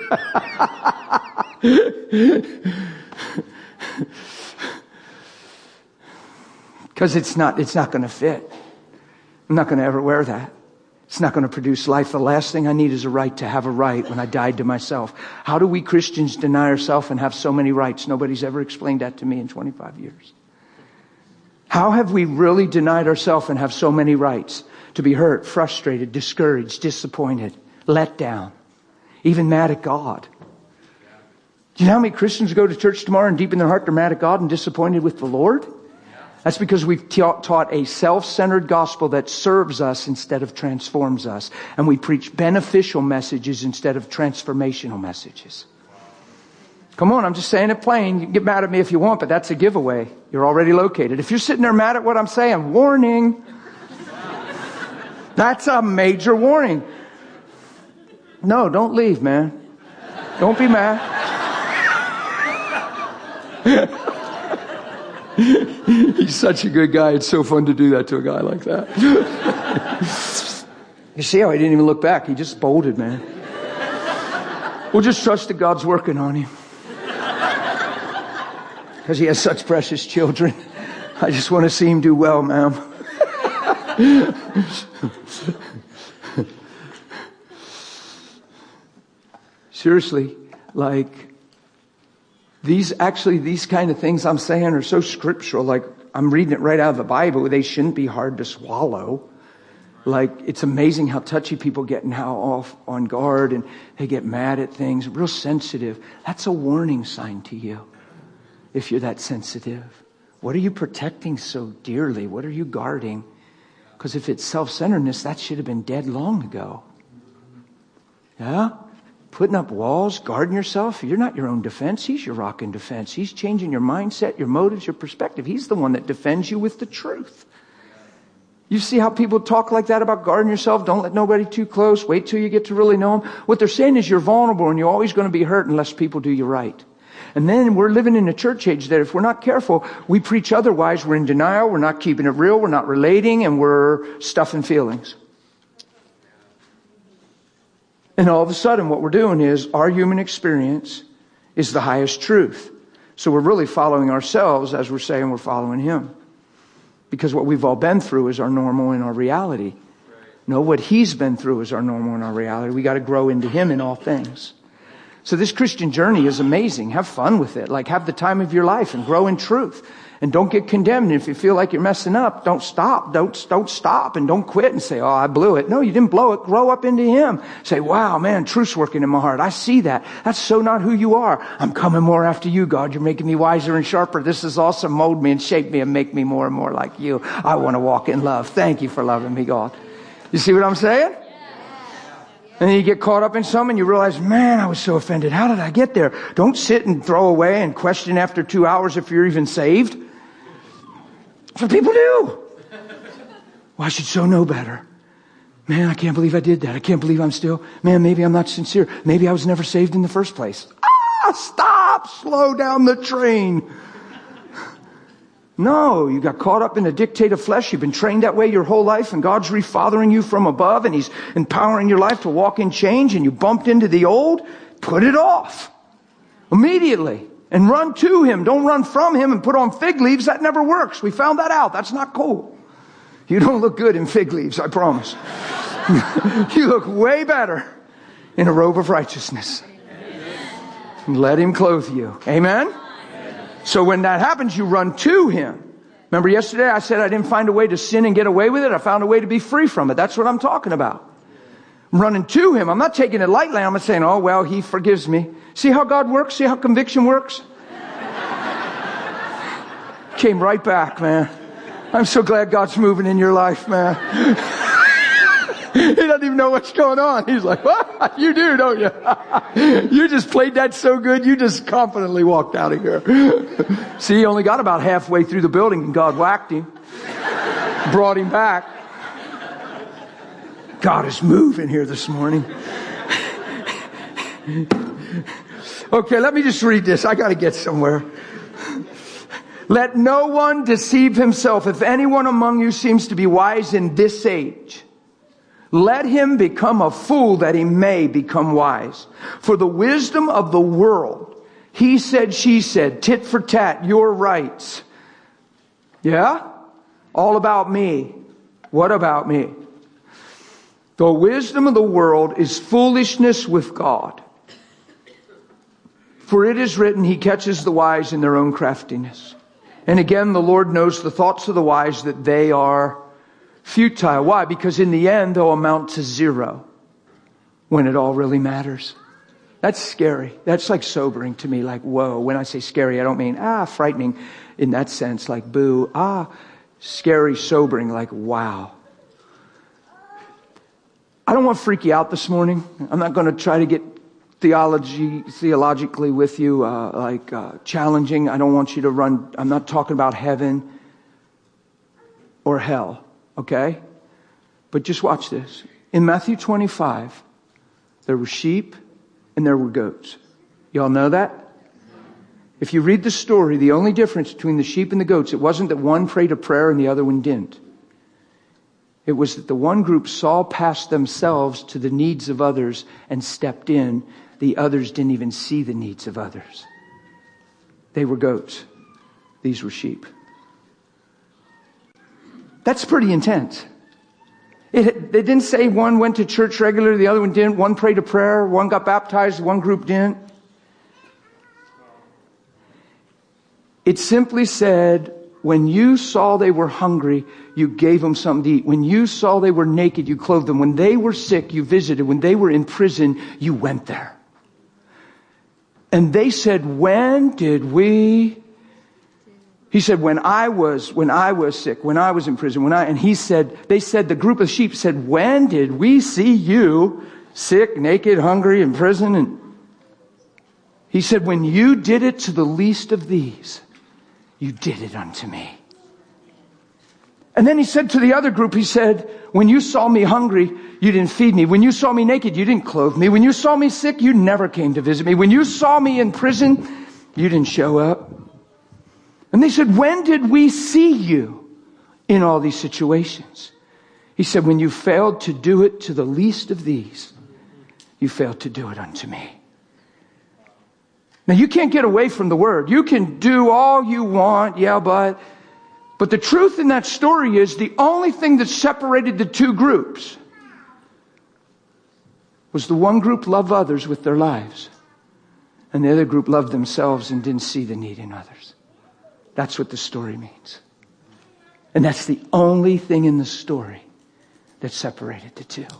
Because it's not going to fit. I'm not going to ever wear that. It's not going to produce life. The last thing I need is a right to have a right when I died to myself. How do we Christians deny ourselves and have so many rights? Nobody's ever explained that to me in 25 years. How have we really denied ourselves and have so many rights? To be hurt, frustrated, discouraged, disappointed, let down, even mad at God. Do you know how many Christians go to church tomorrow and deep in their heart they're mad at God and disappointed with the Lord? That's because we've taught a self-centered gospel that serves us instead of transforms us. And we preach beneficial messages instead of transformational messages. Come on, I'm just saying it plain. You can get mad at me if you want, but that's a giveaway. You're already located. If you're sitting there mad at what I'm saying, warning. That's a major warning. No, don't leave, man. Don't be mad. He's such a good guy. It's so fun to do that to a guy like that. You see how he didn't even look back? He just bolted, man. We'll just trust that God's working on him. Because he has such precious children. I just want to see him do well, ma'am. Seriously, like... These kind of things I'm saying are so scriptural. Like, I'm reading it right out of the Bible. They shouldn't be hard to swallow. Like, it's amazing how touchy people get and how off on guard and they get mad at things. Real sensitive. That's a warning sign to you. If you're that sensitive. What are you protecting so dearly? What are you guarding? Because if it's self-centeredness, that should have been dead long ago. Yeah? Putting up walls, guarding yourself. You're not your own defense. He's your rock in defense. He's changing your mindset, your motives, your perspective. He's the one that defends you with the truth. You see how people talk like that about guarding yourself? Don't let nobody too close. Wait till you get to really know them. What they're saying is you're vulnerable and you're always going to be hurt unless people do you right. And then we're living in a church age that if we're not careful, we preach otherwise. We're in denial. We're not keeping it real. We're not relating, and we're stuffing feelings. And all of a sudden what we're doing is our human experience is the highest truth. So we're really following ourselves as we're saying we're following him. Because what we've all been through is our normal and our reality. No, what he's been through is our normal and our reality. We got to grow into him in all things. So this Christian journey is amazing. Have fun with it. Like, have the time of your life and grow in truth. And don't get condemned. And if you feel like you're messing up, don't stop. Don't stop and don't quit and say, oh, I blew it. No, you didn't blow it. Grow up into him. Say, wow, man, truth's working in my heart. I see that. That's so not who you are. I'm coming more after you, God. You're making me wiser and sharper. This is awesome. Mold me and shape me and make me more and more like you. I want to walk in love. Thank you for loving me, God. You see what I'm saying? And then you get caught up in something and you realize, man, I was so offended. How did I get there? Don't sit and throw away and question after 2 hours if you're even saved. That's what people do. Well, I should so know better. Man, I can't believe I did that. I can't believe I'm still, man, maybe I'm not sincere. Maybe I was never saved in the first place. Stop. Slow down the train. No, you got caught up in the dictate of flesh. You've been trained that way your whole life, and God's refathering you from above, and he's empowering your life to walk in change, and you bumped into the old. Put it off immediately and run to him. Don't run from him and put on fig leaves. That never works. We found that out. That's not cool. You don't look good in fig leaves, I promise. You look way better in a robe of righteousness. And let him clothe you. Amen? So when that happens, you run to him. Remember yesterday I said I didn't find a way to sin and get away with it. I found a way to be free from it. That's what I'm talking about. I'm running to him. I'm not taking it lightly. I'm not saying, oh, well, he forgives me. See how God works? See how conviction works? Came right back, man. I'm so glad God's moving in your life, man. He doesn't even know what's going on. He's like, what? You do, don't you? You just played that so good, you just confidently walked out of here. See, he only got about halfway through the building and God whacked him. Brought him back. God is moving here this morning. Okay, let me just read this. I got to get somewhere. Let no one deceive himself. If anyone among you seems to be wise in this age, let him become a fool that he may become wise. For the wisdom of the world, he said, she said, tit for tat, your rights. Yeah? All about me. What about me? The wisdom of the world is foolishness with God. For it is written, he catches the wise in their own craftiness. And again, the Lord knows the thoughts of the wise, that they are futile. Why? Because in the end, they'll amount to zero when it all really matters. That's scary. That's like sobering to me. Like, whoa. When I say scary, I don't mean, frightening in that sense. Like, boo. Scary, sobering. Like, wow. I don't want to freak you out this morning. I'm not going to try to get theologically with you, challenging. I don't want you to run. I'm not talking about heaven or hell. Okay? But just watch this. In Matthew 25, there were sheep and there were goats. Y'all know that? If you read the story, the only difference between the sheep and the goats, it wasn't that one prayed a prayer and the other one didn't. It was that the one group saw past themselves to the needs of others and stepped in. The others didn't even see the needs of others. They were goats. These were sheep. That's pretty intense. They didn't say one went to church regularly, the other one didn't. One prayed a prayer, one got baptized, one group didn't. It simply said, when you saw they were hungry, you gave them something to eat. When you saw they were naked, you clothed them. When they were sick, you visited. When they were in prison, you went there. And they said, when did we? He said, when I was sick, when I was in prison, they said, the group of sheep said, when did we see you sick, naked, hungry, in prison? And he said, when you did it to the least of these, you did it unto me. And then he said to the other group, he said, when you saw me hungry, you didn't feed me. When you saw me naked, you didn't clothe me. When you saw me sick, you never came to visit me. When you saw me in prison, you didn't show up. And they said, when did we see you in all these situations? He said, when you failed to do it to the least of these, you failed to do it unto me. Now you can't get away from the word. You can do all you want, but the truth in that story is the only thing that separated the two groups was the one group loved others with their lives, and the other group loved themselves and didn't see the need in others. That's what the story means. And that's the only thing in the story that separated the two.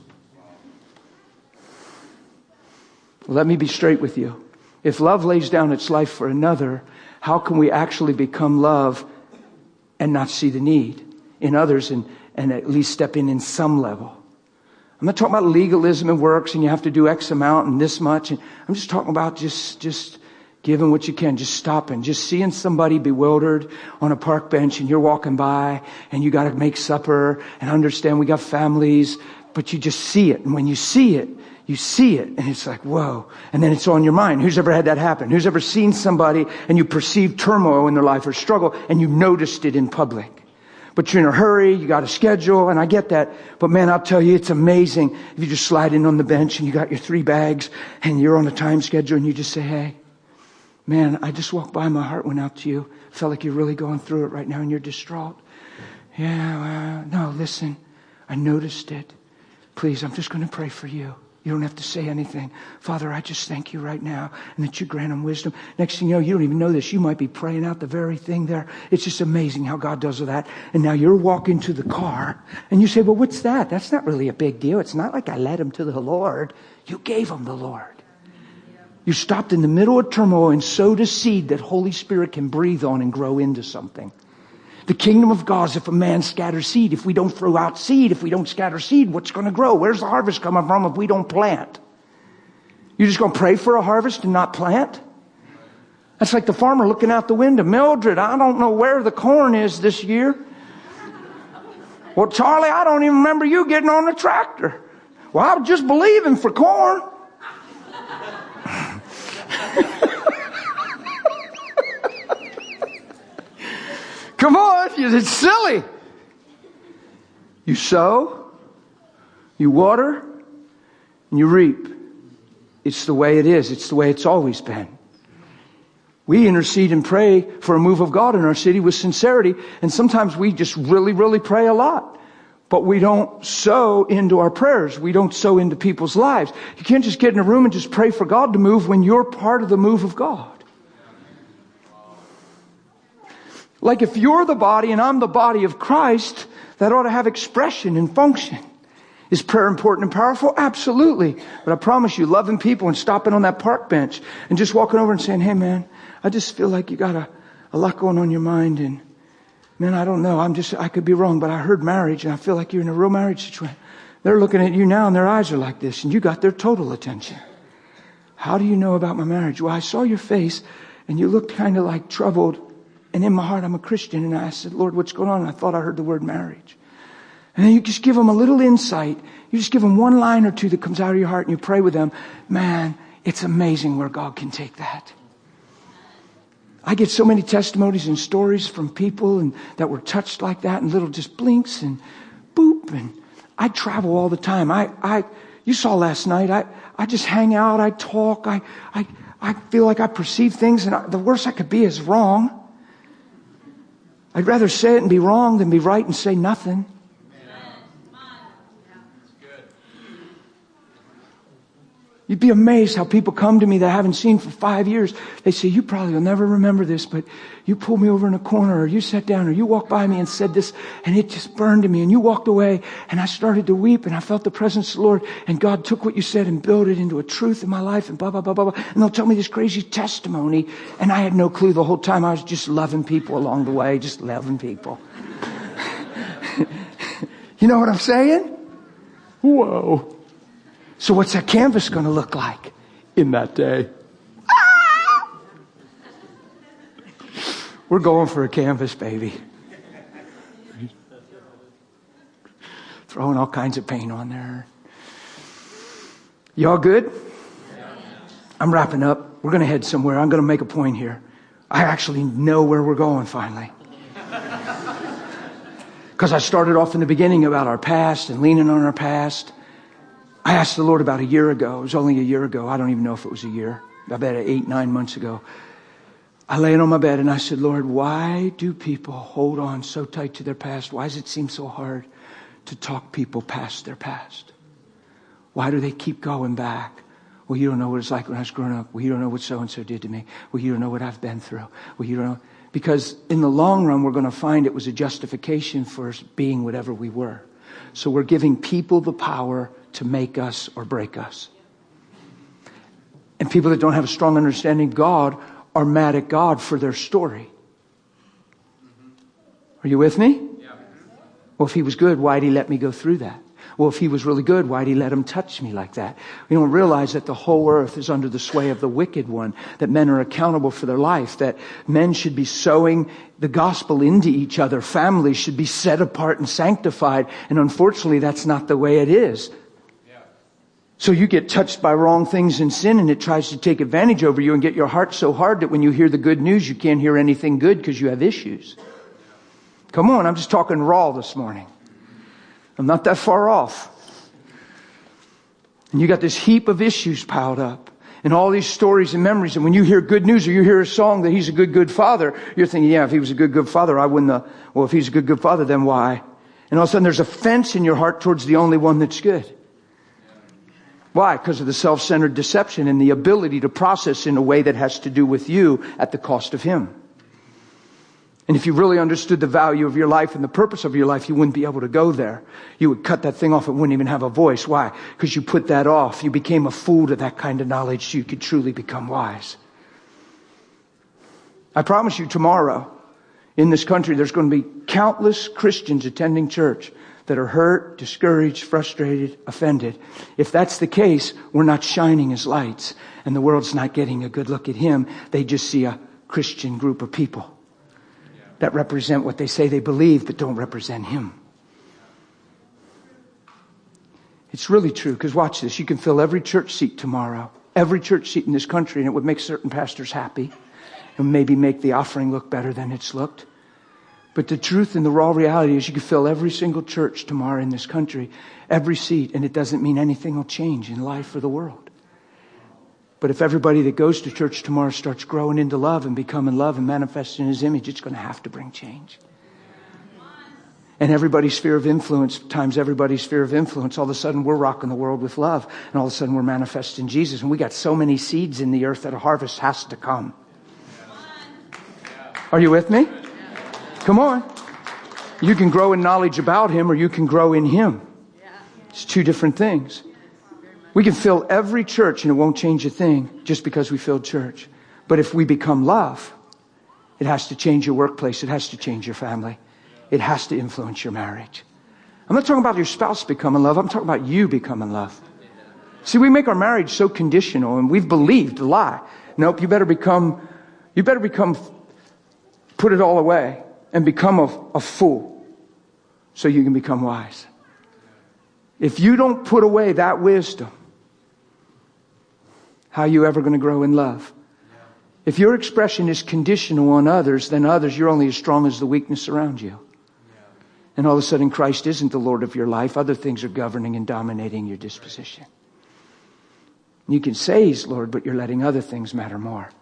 Well, let me be straight with you. If love lays down its life for another, how can we actually become love and not see the need in others and at least step in some level? I'm not talking about legalism and works and you have to do X amount and this much. I'm just talking about just giving what you can, just stopping, just seeing somebody bewildered on a park bench and you're walking by and you got to make supper and understand we got families, but you just see it. And when you see it, and it's like, whoa. And then it's on your mind. Who's ever had that happen? Who's ever seen somebody and you perceived turmoil in their life or struggle and you noticed it in public? But you're in a hurry, you got a schedule, and I get that. But man, I'll tell you, it's amazing if you just slide in on the bench and you got your 3 bags and you're on a time schedule and you just say, hey, man, I just walked by, my heart went out to you. I felt like you're really going through it right now and you're distraught. Yeah, no, listen, I noticed it. Please, I'm just going to pray for you. You don't have to say anything. Father, I just thank you right now and that you grant them wisdom. Next thing you know, you don't even know this. You might be praying out the very thing there. It's just amazing how God does that. And now you're walking to the car and you say, well, what's that? That's not really a big deal. It's not like I led him to the Lord. You gave him the Lord. You stopped in the middle of turmoil and sowed a seed that Holy Spirit can breathe on and grow into something. The kingdom of God is if a man scatters seed. If we don't throw out seed, if we don't scatter seed, what's going to grow? Where's the harvest coming from if we don't plant? You're just going to pray for a harvest and not plant? That's like the farmer looking out the window. Mildred, I don't know where the corn is this year. Well, Charlie, I don't even remember you getting on the tractor. Well, I'm just believing for corn. Come on, it's silly. You sow, you water, and you reap. It's the way it is. It's the way it's always been. We intercede and pray for a move of God in our city with sincerity, and sometimes we just really, really pray a lot. But we don't sow into our prayers. We don't sow into people's lives. You can't just get in a room and just pray for God to move when you're part of the move of God. Like if you're the body and I'm the body of Christ, that ought to have expression and function. Is prayer important and powerful? Absolutely. But I promise you, loving people and stopping on that park bench and just walking over and saying, hey man, I just feel like you got a lot going on in your mind, and man, I don't know. I could be wrong, but I heard marriage and I feel like you're in a real marriage situation. They're looking at you now and their eyes are like this and you got their total attention. How do you know about my marriage? Well, I saw your face and you looked kind of like troubled. And in my heart, I'm a Christian. And I said, Lord, what's going on? And I thought I heard the word marriage. And then you just give them a little insight. You just give them one line or two that comes out of your heart and you pray with them. Man, it's amazing where God can take that. I get so many testimonies and stories from people and that were touched like that, and little just blinks and boop. And I travel all the time. You saw last night, I just hang out. I talk. I feel like I perceive things, and the worst I could be is wrong. I'd rather say it and be wrong than be right and say nothing. You'd be amazed how people come to me that I haven't seen for 5 years. They say, you probably will never remember this, but you pulled me over in a corner, or you sat down, or you walked by me and said this, and it just burned to me, and you walked away, and I started to weep, and I felt the presence of the Lord, and God took what you said and built it into a truth in my life, and blah, blah, blah, blah, blah. And they'll tell me this crazy testimony, and I had no clue the whole time. I was just loving people along the way, just loving people. You know what I'm saying? Whoa. So what's that canvas going to look like in that day? Ah! We're going for a canvas, baby. Throwing all kinds of paint on there. Y'all good? I'm wrapping up. We're going to head somewhere. I'm going to make a point here. I actually know where we're going finally. Because I started off in the beginning about our past and leaning on our past. I asked the Lord about a year ago. It was only a year ago. I don't even know if it was a year. I bet 8-9 months ago. I lay on my bed and I said, Lord, why do people hold on so tight to their past? Why does it seem so hard to talk people past their past? Why do they keep going back? Well, you don't know what it's like when I was growing up. Well, you don't know what so-and-so did to me. Well, you don't know what I've been through. Well, you don't know. Because in the long run, we're going to find it was a justification for us being whatever we were. So we're giving people the power to make us or break us. And people that don't have a strong understanding of God are mad at God for their story. Are you with me? Well, if he was good, why'd he let me go through that? Well, if he was really good, why'd he let him touch me like that? We don't realize that the whole earth is under the sway of the wicked one, that men are accountable for their life, that men should be sowing the gospel into each other. Families should be set apart and sanctified. And unfortunately, that's not the way it is. So you get touched by wrong things and sin, and it tries to take advantage over you and get your heart so hard that when you hear the good news, you can't hear anything good because you have issues. Come on, I'm just talking raw this morning. I'm not that far off. And you got this heap of issues piled up and all these stories and memories. And when you hear good news or you hear a song that he's a good, good father, you're thinking, yeah, if he was a good, good father, I wouldn't. Well, if he's a good, good father, then why? And all of a sudden there's a fence in your heart towards the only one that's good. Why? Because of the self-centered deception and the ability to process in a way that has to do with you at the cost of him. And if you really understood the value of your life and the purpose of your life, you wouldn't be able to go there. You would cut that thing off. It wouldn't even have a voice. Why? Because you put that off. You became a fool to that kind of knowledge so you could truly become wise. I promise you tomorrow in this country, there's going to be countless Christians attending church that are hurt, discouraged, frustrated, offended. If that's the case, we're not shining as lights and the world's not getting a good look at him. They just see a Christian group of people that represent what they say they believe, but don't represent him. It's really true, because watch this. You can fill every church seat tomorrow. Every church seat in this country, and it would make certain pastors happy. And maybe make the offering look better than it's looked. But the truth and the raw reality is you can fill every single church tomorrow in this country, every seat, and it doesn't mean anything will change in life or the world. But if everybody that goes to church tomorrow starts growing into love and becoming love and manifesting His image, it's going to have to bring change. And everybody's sphere of influence times everybody's sphere of influence, all of a sudden we're rocking the world with love. And all of a sudden we're manifesting Jesus. And we got so many seeds in the earth that a harvest has to come. Are you with me? Come on. You can grow in knowledge about Him, or you can grow in Him. It's two different things. We can fill every church and it won't change a thing just because we filled church. But if we become love, it has to change your workplace. It has to change your family. It has to influence your marriage. I'm not talking about your spouse becoming love. I'm talking about you becoming love. See, we make our marriage so conditional, and we've believed the lie. Nope, you better become, put it all away and become a fool so you can become wise. If you don't put away that wisdom, how are you ever going to grow in love? If your expression is conditional on others, then others, you're only as strong as the weakness around you. And all of a sudden Christ isn't the Lord of your life. Other things are governing and dominating your disposition. You can say He's Lord, but you're letting other things matter more.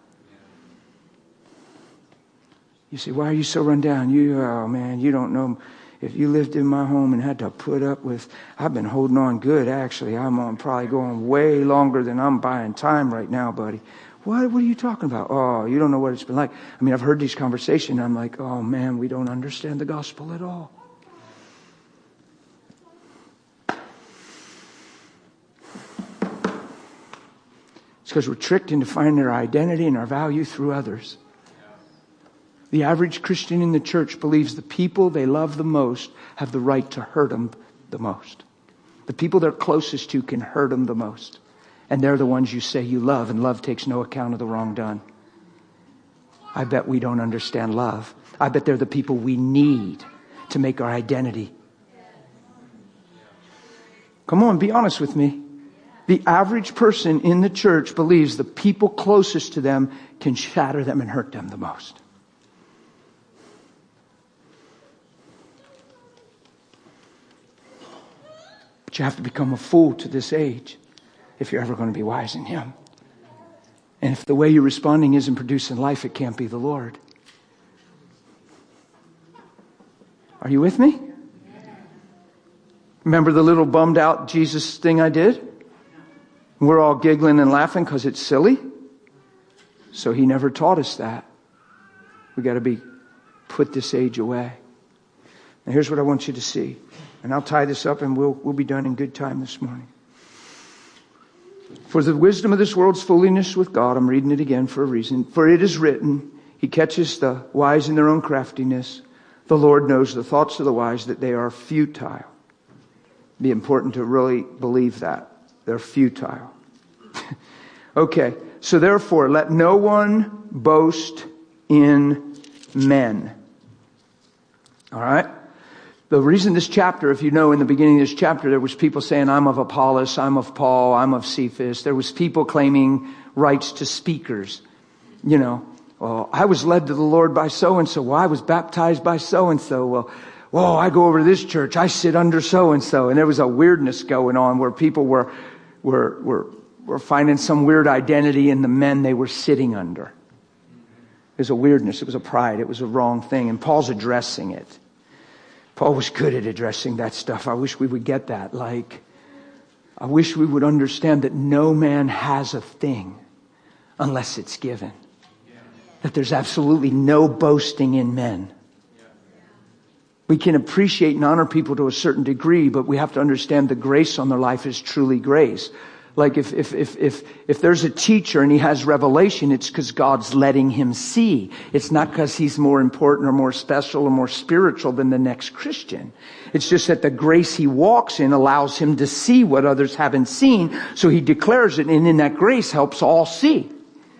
You say, why are you so run down? Oh man, you don't know. If you lived in my home and had to put up with, I've been holding on good, actually. I'm on probably going way longer than I'm buying time right now, buddy. What are you talking about? Oh, you don't know what it's been like. I mean, I've heard these conversations, and I'm like, oh man, we don't understand the gospel at all. It's because we're tricked into finding our identity and our value through others. The average Christian in the church believes the people they love the most have the right to hurt them the most. The people they're closest to can hurt them the most. And they're the ones you say you love, and love takes no account of the wrong done. I bet we don't understand love. I bet they're the people we need to make our identity. Come on, be honest with me. The average person in the church believes the people closest to them can shatter them and hurt them the most. But you have to become a fool to this age if you're ever going to be wise in Him. And if the way you're responding isn't producing life, it can't be the Lord. Are you with me? Remember the little bummed out Jesus thing I did? We're all giggling and laughing because it's silly. So He never taught us that. We got to put this age away. Now here's what I want you to see. And I'll tie this up and we'll be done in good time this morning. For the wisdom of this world's foolishness with God, I'm reading it again for a reason. For it is written, He catches the wise in their own craftiness. The Lord knows the thoughts of the wise, that they are futile. It'd be important to really believe that. They're futile. Okay, so therefore, let no one boast in men. All right? The reason this chapter, if you know, in the beginning of this chapter, there was people saying, I'm of Apollos, I'm of Paul, I'm of Cephas. There was people claiming rights to speakers. You know, well, I was led to the Lord by so-and-so. Well, I was baptized by so-and-so. Well, I go over to this church. I sit under so-and-so. And there was a weirdness going on where people were finding some weird identity in the men they were sitting under. It was a weirdness. It was a pride. It was a wrong thing. And Paul's addressing it. Paul was good at addressing that stuff. I wish we would get that. I wish we would understand that no man has a thing unless it's given. That there's absolutely no boasting in men. We can appreciate and honor people to a certain degree, but we have to understand the grace on their life is truly grace. Like if there's a teacher and he has revelation, it's because God's letting him see. It's not because he's more important or more special or more spiritual than the next Christian. It's just that the grace he walks in allows him to see what others haven't seen. So he declares it, and in that grace helps all see.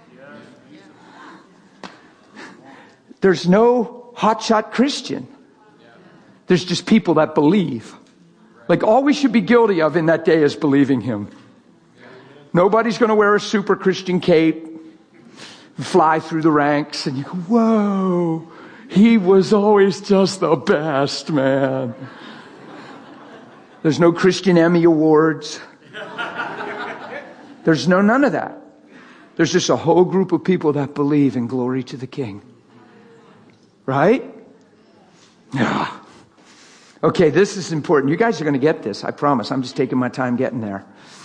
There's no hotshot Christian. There's just people that believe. Like all we should be guilty of in that day is believing Him. Nobody's going to wear a super Christian cape, fly through the ranks, and you go, whoa, he was always just the best, man. There's no Christian Emmy Awards. There's none of that. There's just a whole group of people that believe in glory to the King. Right? Yeah. Okay, this is important. You guys are going to get this, I promise. I'm just taking my time getting there.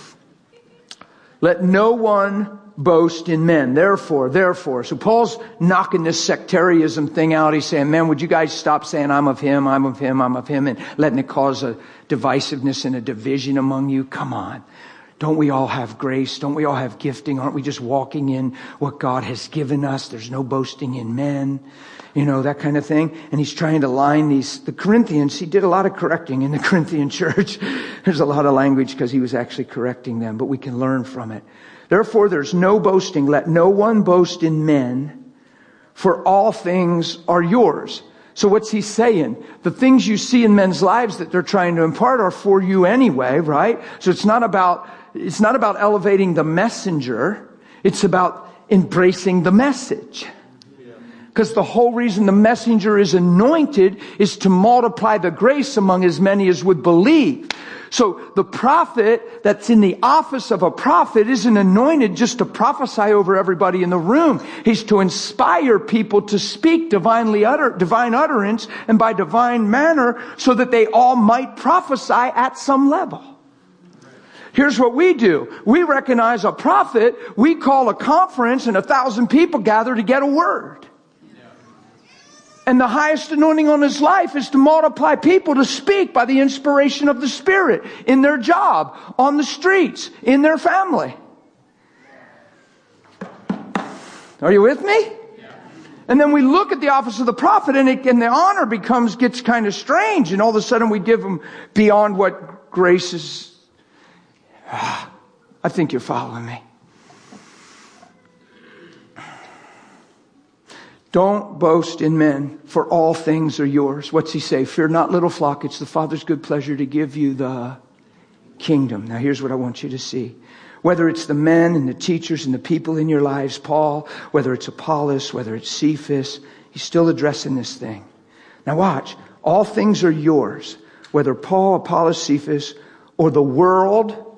Let no one boast in men. Therefore. So Paul's knocking this sectarianism thing out. He's saying, man, would you guys stop saying I'm of him, I'm of him, I'm of him, and letting it cause a divisiveness and a division among you? Come on. Don't we all have grace? Don't we all have gifting? Aren't we just walking in what God has given us? There's no boasting in men. You know, that kind of thing. And he's trying to line the Corinthians. He did a lot of correcting in the Corinthian church. There's a lot of language because he was actually correcting them, but we can learn from it. Therefore, there's no boasting. Let no one boast in men, for all things are yours. So what's he saying? The things you see in men's lives that they're trying to impart are for you anyway, right? So it's not about elevating the messenger. It's about embracing the message. Because the whole reason the messenger is anointed is to multiply the grace among as many as would believe. So the prophet that's in the office of a prophet isn't anointed just to prophesy over everybody in the room. He's to inspire people to speak divine utterance and by divine manner so that they all might prophesy at some level. Here's what we do. We recognize a prophet. We call a conference and 1,000 people gather to get a word. And the highest anointing on his life is to multiply people to speak by the inspiration of the Spirit in their job, on the streets, in their family. Are you with me? And then we look at the office of the prophet and the honor gets kind of strange. And all of a sudden we give them beyond what grace is. I think you're following me. Don't boast in men, for all things are yours. What's he say? Fear not, little flock. It's the Father's good pleasure to give you the kingdom. Now here's what I want you to see. Whether it's the men and the teachers and the people in your lives, Paul, whether it's Apollos, whether it's Cephas, he's still addressing this thing. Now watch. All things are yours. Whether Paul, Apollos, Cephas, or the world.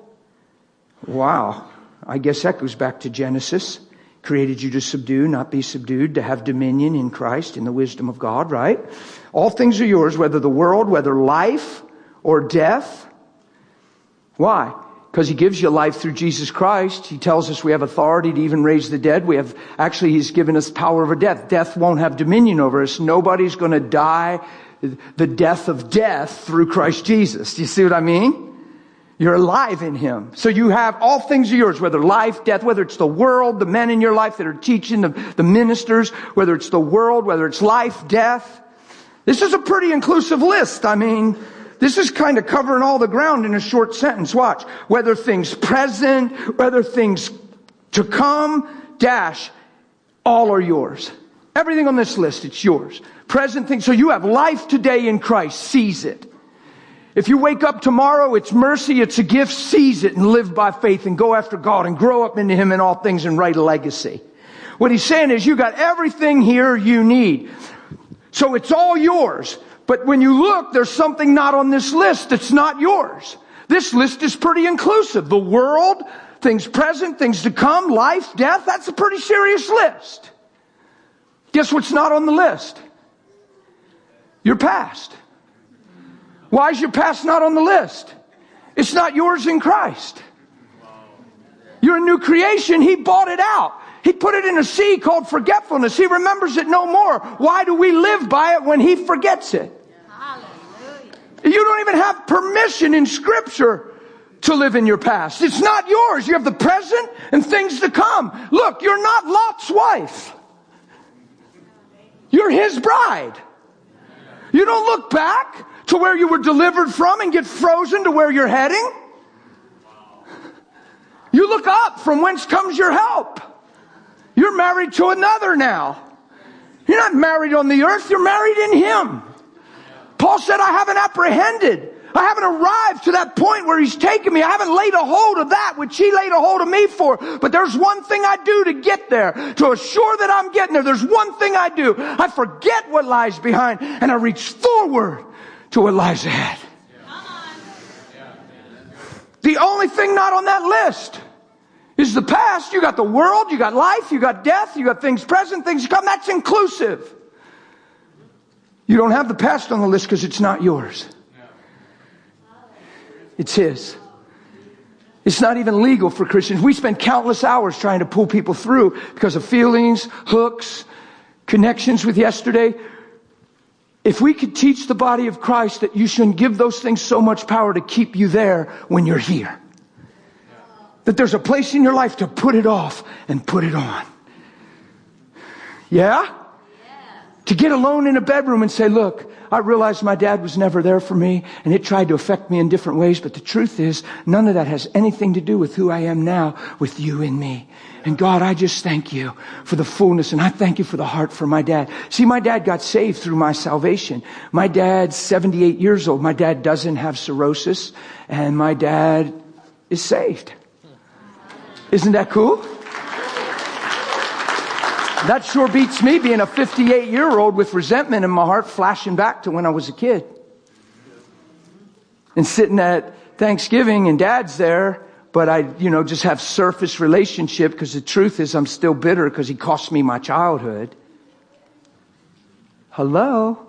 Wow. I guess that goes back to Genesis. Created you to subdue, not be subdued, to have dominion in Christ, in the wisdom of God, right? All things are yours, whether the world, whether life or death. Why? Because he gives you life through Jesus Christ. He tells us we have authority to even raise the dead. He's given us power over death. Death won't have dominion over us. Nobody's going to die the death of death through Christ Jesus. Do you see what I mean? You're alive in him. So you have all things are yours, whether life, death, whether it's the world, the men in your life that are teaching, the ministers, whether it's the world, whether it's life, death. This is a pretty inclusive list. I mean, this is kind of covering all the ground in a short sentence. Watch. Whether things present, whether things to come, all are yours. Everything on this list, it's yours. Present things. So you have life today in Christ. Seize it. If you wake up tomorrow, it's mercy, it's a gift. Seize it and live by faith and go after God and grow up into him in all things and write a legacy. What he's saying is you got everything here you need. So it's all yours. But when you look, there's something not on this list that's not yours. This list is pretty inclusive. The world, things present, things to come, life, death, that's a pretty serious list. Guess what's not on the list? Your past. Why is your past not on the list? It's not yours in Christ. You're a new creation. He bought it out. He put it in a sea called forgetfulness. He remembers it no more. Why do we live by it when he forgets it? Hallelujah. You don't even have permission in Scripture to live in your past. It's not yours. You have the present and things to come. Look, you're not Lot's wife. You're his bride. You don't look back to where you were delivered from and get frozen to where you're heading. You look up from whence comes your help. You're married to another now. You're not married on the earth, you're married in him. Paul said, I haven't apprehended. I haven't arrived to that point where He's taken me. I haven't laid a hold of that which He laid a hold of me for. But there's one thing I do to get there, to assure that I'm getting there. There's one thing I do. I forget what lies behind and I reach forward to what lies ahead. The only thing not on that list is the past. You got the world, you got life, you got death, you got things present, things to come. That's inclusive. You don't have the past on the list because it's not yours. It's His. It's not even legal for Christians. We spend countless hours trying to pull people through because of feelings, hooks, connections with yesterday. If we could teach the body of Christ that you shouldn't give those things so much power to keep you there when you're here. That there's a place in your life to put it off and put it on. Yeah? To get alone in a bedroom and say, look, I realized my dad was never there for me and it tried to affect me in different ways. But the truth is, none of that has anything to do with who I am now with you and me. And God, I just thank you for the fullness and I thank you for the heart for my dad. See, my dad got saved through my salvation. My dad's 78 years old. My dad doesn't have cirrhosis and my dad is saved. Isn't that cool? That sure beats me being a 58-year-old with resentment in my heart flashing back to when I was a kid. And sitting at Thanksgiving and Dad's there, but I, just have surface relationship because the truth is I'm still bitter because he cost me my childhood. Hello?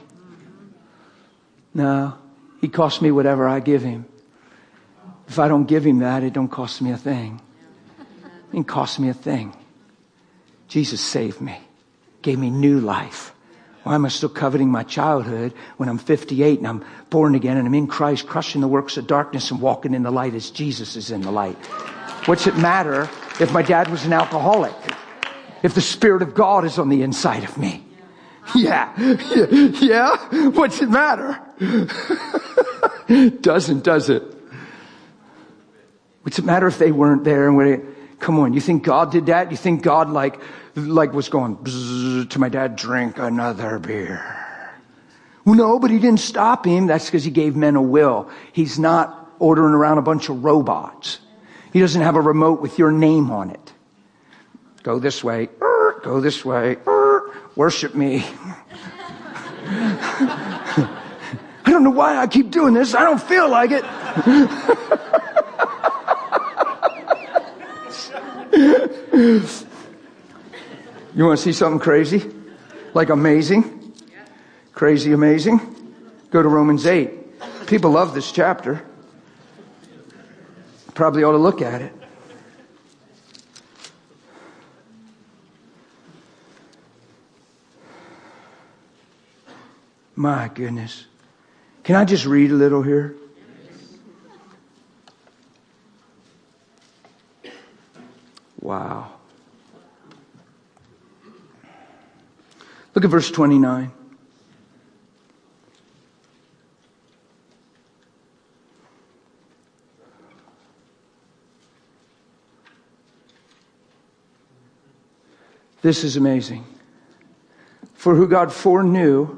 No, he cost me whatever I give him. If I don't give him that, it don't cost me a thing. It didn't cost me a thing. Jesus saved me, gave me new life. Why am I still coveting my childhood when I'm 58 and I'm born again and I'm in Christ, crushing the works of darkness and walking in the light as Jesus is in the light? What's it matter if my dad was an alcoholic? If the Spirit of God is on the inside of me? Yeah. What's it matter? Doesn't, does it? What's it matter if they weren't there? And come on, you think God did that? You think God like was going to my dad, drink another beer? Well, no, but he didn't stop him. That's because he gave men a will. He's not ordering around a bunch of robots. He doesn't have a remote with your name on it. Go this way. Go this way. Worship me. I don't know why I keep doing this. I don't feel like it. You want to see something crazy? Like amazing? Crazy amazing? Go to Romans 8. People love this chapter. Probably ought to look at it. My goodness. Can I just read a little here? Wow. Look at verse 29. This is amazing. For who God foreknew,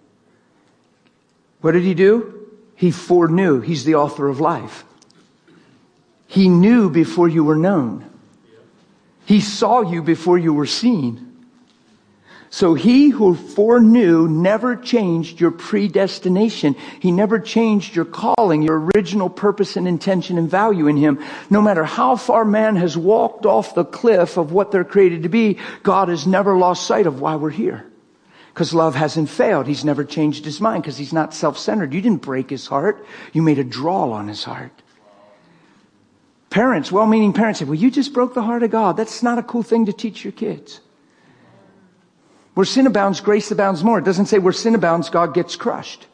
what did He do? He foreknew. He's the author of life. He knew before you were known. He saw you before you were seen. So He who foreknew never changed your predestination. He never changed your calling, your original purpose and intention and value in Him. No matter how far man has walked off the cliff of what they're created to be, God has never lost sight of why we're here. Because love hasn't failed. He's never changed His mind because He's not self-centered. You didn't break His heart. You made a draw on His heart. Parents, well-meaning parents say, well, you just broke the heart of God. That's not a cool thing to teach your kids. Where sin abounds, grace abounds more. It doesn't say where sin abounds, God gets crushed.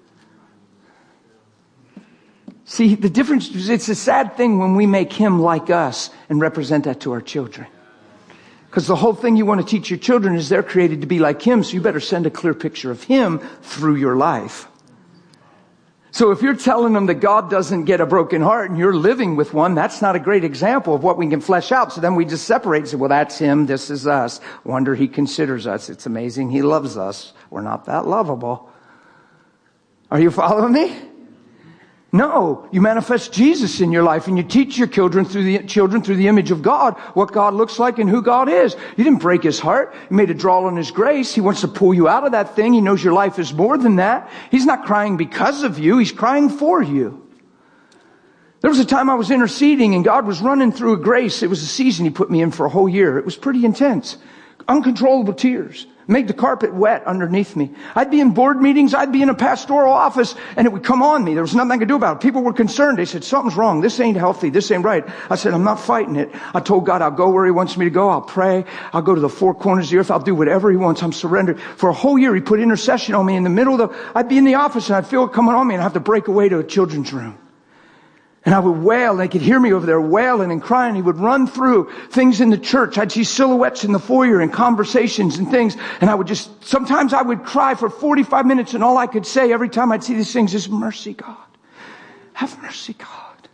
See, the difference is it's a sad thing when we make Him like us and represent that to our children. Because the whole thing you want to teach your children is they're created to be like Him, so you better send a clear picture of Him through your life. So if you're telling them that God doesn't get a broken heart and you're living with one, that's not a great example of what we can flesh out. So then we just separate and say, well, that's Him, this is us. Wonder He considers us. It's amazing He loves us. We're not that lovable. Are you following me? No, you manifest Jesus in your life, and you teach your children through the image of God what God looks like and who God is. You didn't break his heart. You made a draw on his grace. He wants to pull you out of that thing. He knows your life is more than that. He's not crying because of you. He's crying for you. There was a time I was interceding and God was running through a grace. It was a season he put me in for a whole year. It was pretty intense. Uncontrollable tears. Made the carpet wet underneath me. I'd be in board meetings. I'd be in a pastoral office and it would come on me. There was nothing I could do about it. People were concerned. They said, something's wrong. This ain't healthy. This ain't right. I said, I'm not fighting it. I told God I'll go where he wants me to go. I'll pray. I'll go to the four corners of the earth. I'll do whatever he wants. I'm surrendered. For a whole year, he put intercession on me in the middle of I'd be in the office and I'd feel it coming on me and I'd have to break away to a children's room. And I would wail, and they could hear me over there wailing and crying. He would run through things in the church. I'd see silhouettes in the foyer and conversations and things. And sometimes I would cry for 45 minutes, and all I could say every time I'd see these things is, mercy, God. Have mercy, God.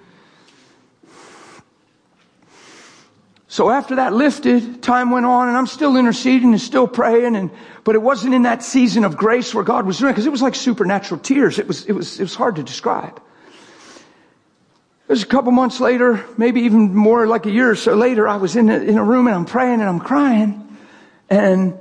So after that lifted, time went on, and I'm still interceding and still praying, but it wasn't in that season of grace where God was doing it, because it was like supernatural tears. It was hard to describe. It was a couple months later, maybe even more like a year or so later, I was in a room and I'm praying and I'm crying. And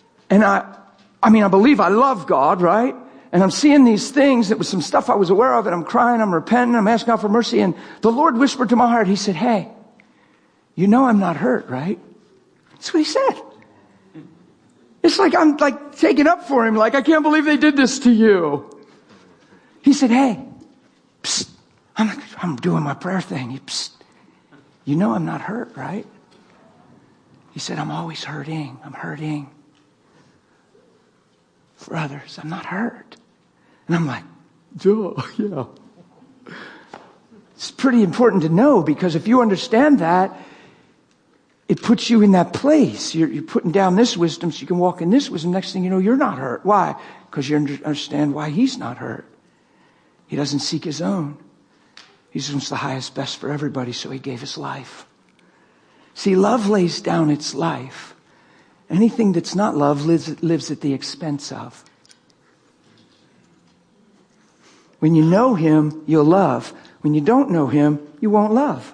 I believe I love God, right? And I'm seeing these things. It was some stuff I was aware of, and I'm crying, I'm repenting, I'm asking God for mercy. And the Lord whispered to my heart, he said, hey, you know I'm not hurt, right? That's what he said. It's like I'm like taking up for him, like I can't believe they did this to you. He said, hey, psst. I'm doing my prayer thing. You know I'm not hurt, right? He said, I'm always hurting. I'm hurting for others. I'm not hurt. And I'm like, duh, yeah. It's pretty important to know, because if you understand that, it puts you in that place. You're putting down this wisdom so you can walk in this wisdom. Next thing you know, you're not hurt. Why? Because you understand why he's not hurt. He doesn't seek his own. He just wants the highest best for everybody, so he gave his life. See, love lays down its life. Anything that's not love lives at the expense of. When you know him, you'll love. When you don't know him, you won't love.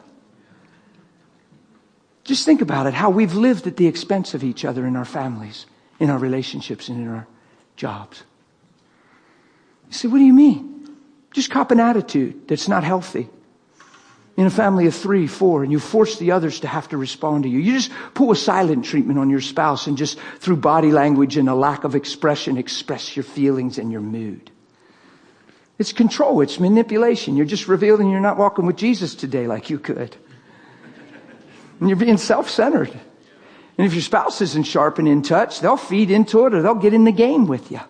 Just think about it, how we've lived at the expense of each other in our families, in our relationships, and in our jobs. You say, what do you mean? Just cop an attitude that's not healthy. In a family of 3, 4, and you force the others to have to respond to you. You just pull a silent treatment on your spouse and just through body language and a lack of expression, express your feelings and your mood. It's control. It's manipulation. You're just revealing you're not walking with Jesus today like you could. And you're being self-centered. And if your spouse isn't sharp and in touch, they'll feed into it or they'll get in the game with you.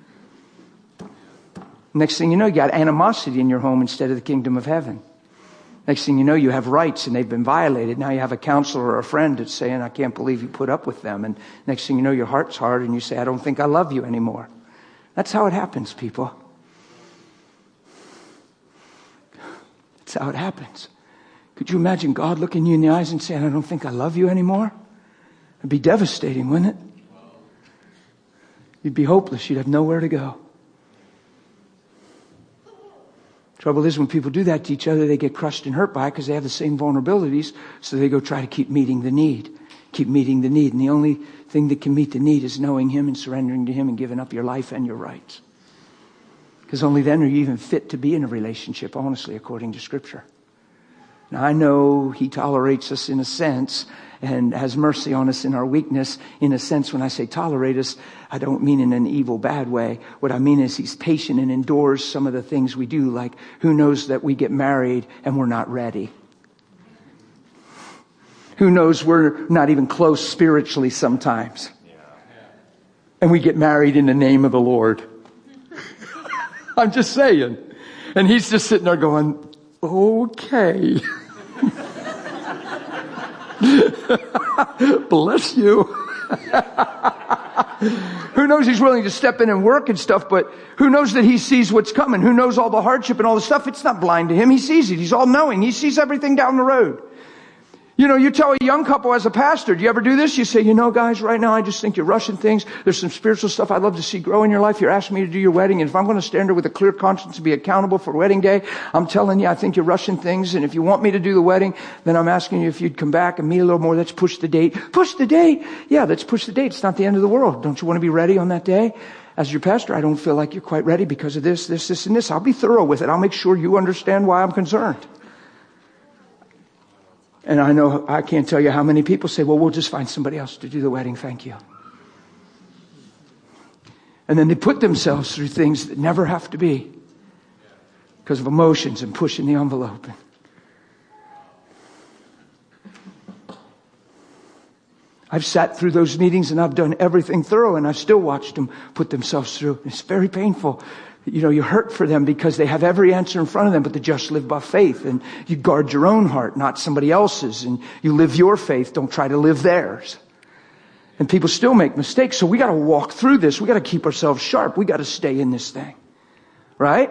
Next thing you know, you got animosity in your home instead of the kingdom of heaven. Next thing you know, you have rights and they've been violated. Now you have a counselor or a friend that's saying, I can't believe you put up with them. And next thing you know, your heart's hard and you say, I don't think I love you anymore. That's how it happens, people. That's how it happens. Could you imagine God looking you in the eyes and saying, I don't think I love you anymore? It'd be devastating, wouldn't it? You'd be hopeless. You'd have nowhere to go. Trouble is, when people do that to each other, they get crushed and hurt by it because they have the same vulnerabilities. So they go try to keep meeting the need. Keep meeting the need. And the only thing that can meet the need is knowing him and surrendering to him and giving up your life and your rights. Because only then are you even fit to be in a relationship, honestly, according to Scripture. Now, I know he tolerates us in a sense and has mercy on us in our weakness. In a sense, when I say tolerate us, I don't mean in an evil, bad way. What I mean is he's patient and endures some of the things we do. Like, who knows that we get married and we're not ready? Who knows we're not even close spiritually sometimes? And we get married in the name of the Lord. I'm just saying. And he's just sitting there going, okay. Bless you. Who knows he's willing to step in and work and stuff, but who knows that he sees what's coming? Who knows all the hardship and all the stuff? It's not blind to him. He sees it. He's all knowing. He sees everything down the road. You know, you tell a young couple as a pastor, do you ever do this? You say, you know, guys, right now I just think you're rushing things. There's some spiritual stuff I'd love to see grow in your life. You're asking me to do your wedding. And if I'm going to stand there with a clear conscience and be accountable for wedding day, I'm telling you, I think you're rushing things. And if you want me to do the wedding, then I'm asking you if you'd come back and meet a little more. Let's push the date. Push the date? Yeah, let's push the date. It's not the end of the world. Don't you want to be ready on that day? As your pastor, I don't feel like you're quite ready because of this, and this. I'll be thorough with it. I'll make sure you understand why I'm concerned. And I know, I can't tell you how many people say, well, we'll just find somebody else to do the wedding. Thank you. And then they put themselves through things that never have to be because of emotions and pushing the envelope. I've sat through those meetings and I've done everything thorough and I've still watched them put themselves through. It's very painful. You know, you hurt for them because they have every answer in front of them, but the just live by faith. And you guard your own heart, not somebody else's. And you live your faith. Don't try to live theirs. And people still make mistakes. So we got to walk through this. We got to keep ourselves sharp. We got to stay in this thing. Right?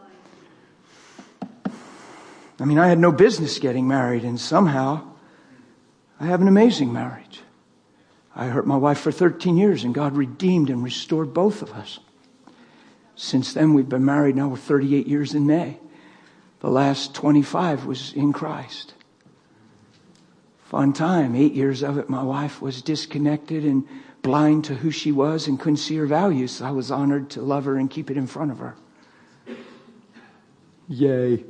I mean, I had no business getting married. And somehow I have an amazing marriage. I hurt my wife for 13 years and God redeemed and restored both of us. Since then, we've been married now. We're 38 years in May. The last 25 was in Christ. Fun time. 8 years of it, my wife was disconnected and blind to who she was and couldn't see her values. So I was honored to love her and keep it in front of her. Yay.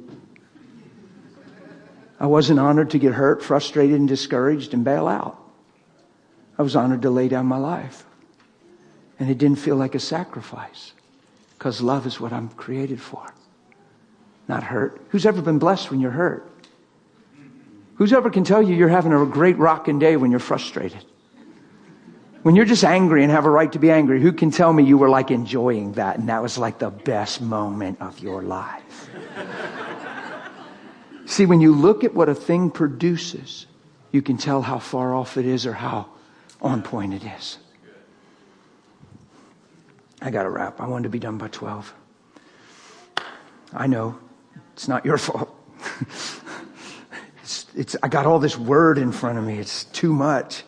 I wasn't honored to get hurt, frustrated, and discouraged and bail out. I was honored to lay down my life. And it didn't feel like a sacrifice. Because love is what I'm created for. Not hurt. Who's ever been blessed when you're hurt? Who's ever can tell you you're having a great rocking day when you're frustrated? When you're just angry and have a right to be angry, who can tell me you were like enjoying that and that was like the best moment of your life? See, when you look at what a thing produces, you can tell how far off it is or how on point it is. I got to wrap. I wanted to be done by 12. I know. It's not your fault. I got all this word in front of me. It's too much.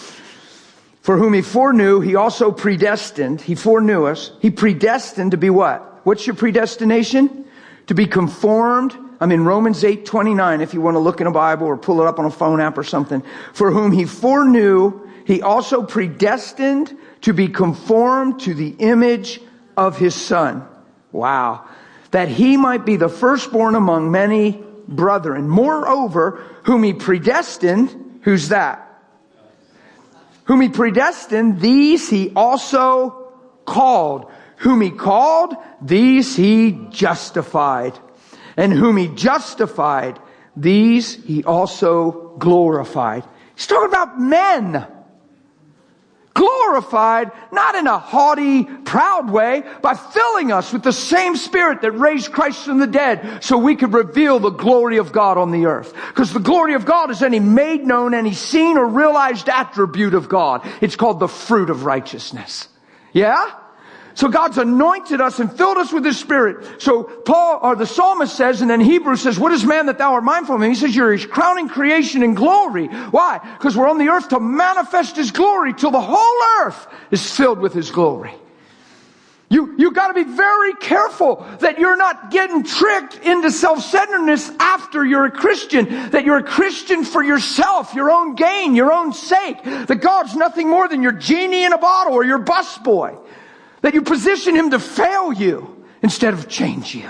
For whom he foreknew, he also predestined. He foreknew us. He predestined to be what? What's your predestination? To be conformed. I'm in Romans 8:29 if you want to look in a Bible or pull it up on a phone app or something. For whom he foreknew, he also predestined to be conformed to the image of his Son. Wow. That he might be the firstborn among many brethren. Moreover, whom he predestined, who's that? Whom he predestined, these he also called. Whom he called, these he justified. And whom he justified, these he also glorified. He's talking about men. Glorified, not in a haughty, proud way, by filling us with the same Spirit that raised Christ from the dead so we could reveal the glory of God on the earth. Because the glory of God is any made known, any seen or realized attribute of God. It's called the fruit of righteousness. Yeah? So God's anointed us and filled us with His Spirit. So Paul, or the psalmist says, and then Hebrews says, what is man that thou art mindful of him? He says, you're His crowning creation in glory. Why? Because we're on the earth to manifest His glory till the whole earth is filled with His glory. You got to be very careful that you're not getting tricked into self-centeredness after you're a Christian. That you're a Christian for yourself, your own gain, your own sake. That God's nothing more than your genie in a bottle or your busboy. That you position Him to fail you instead of change you.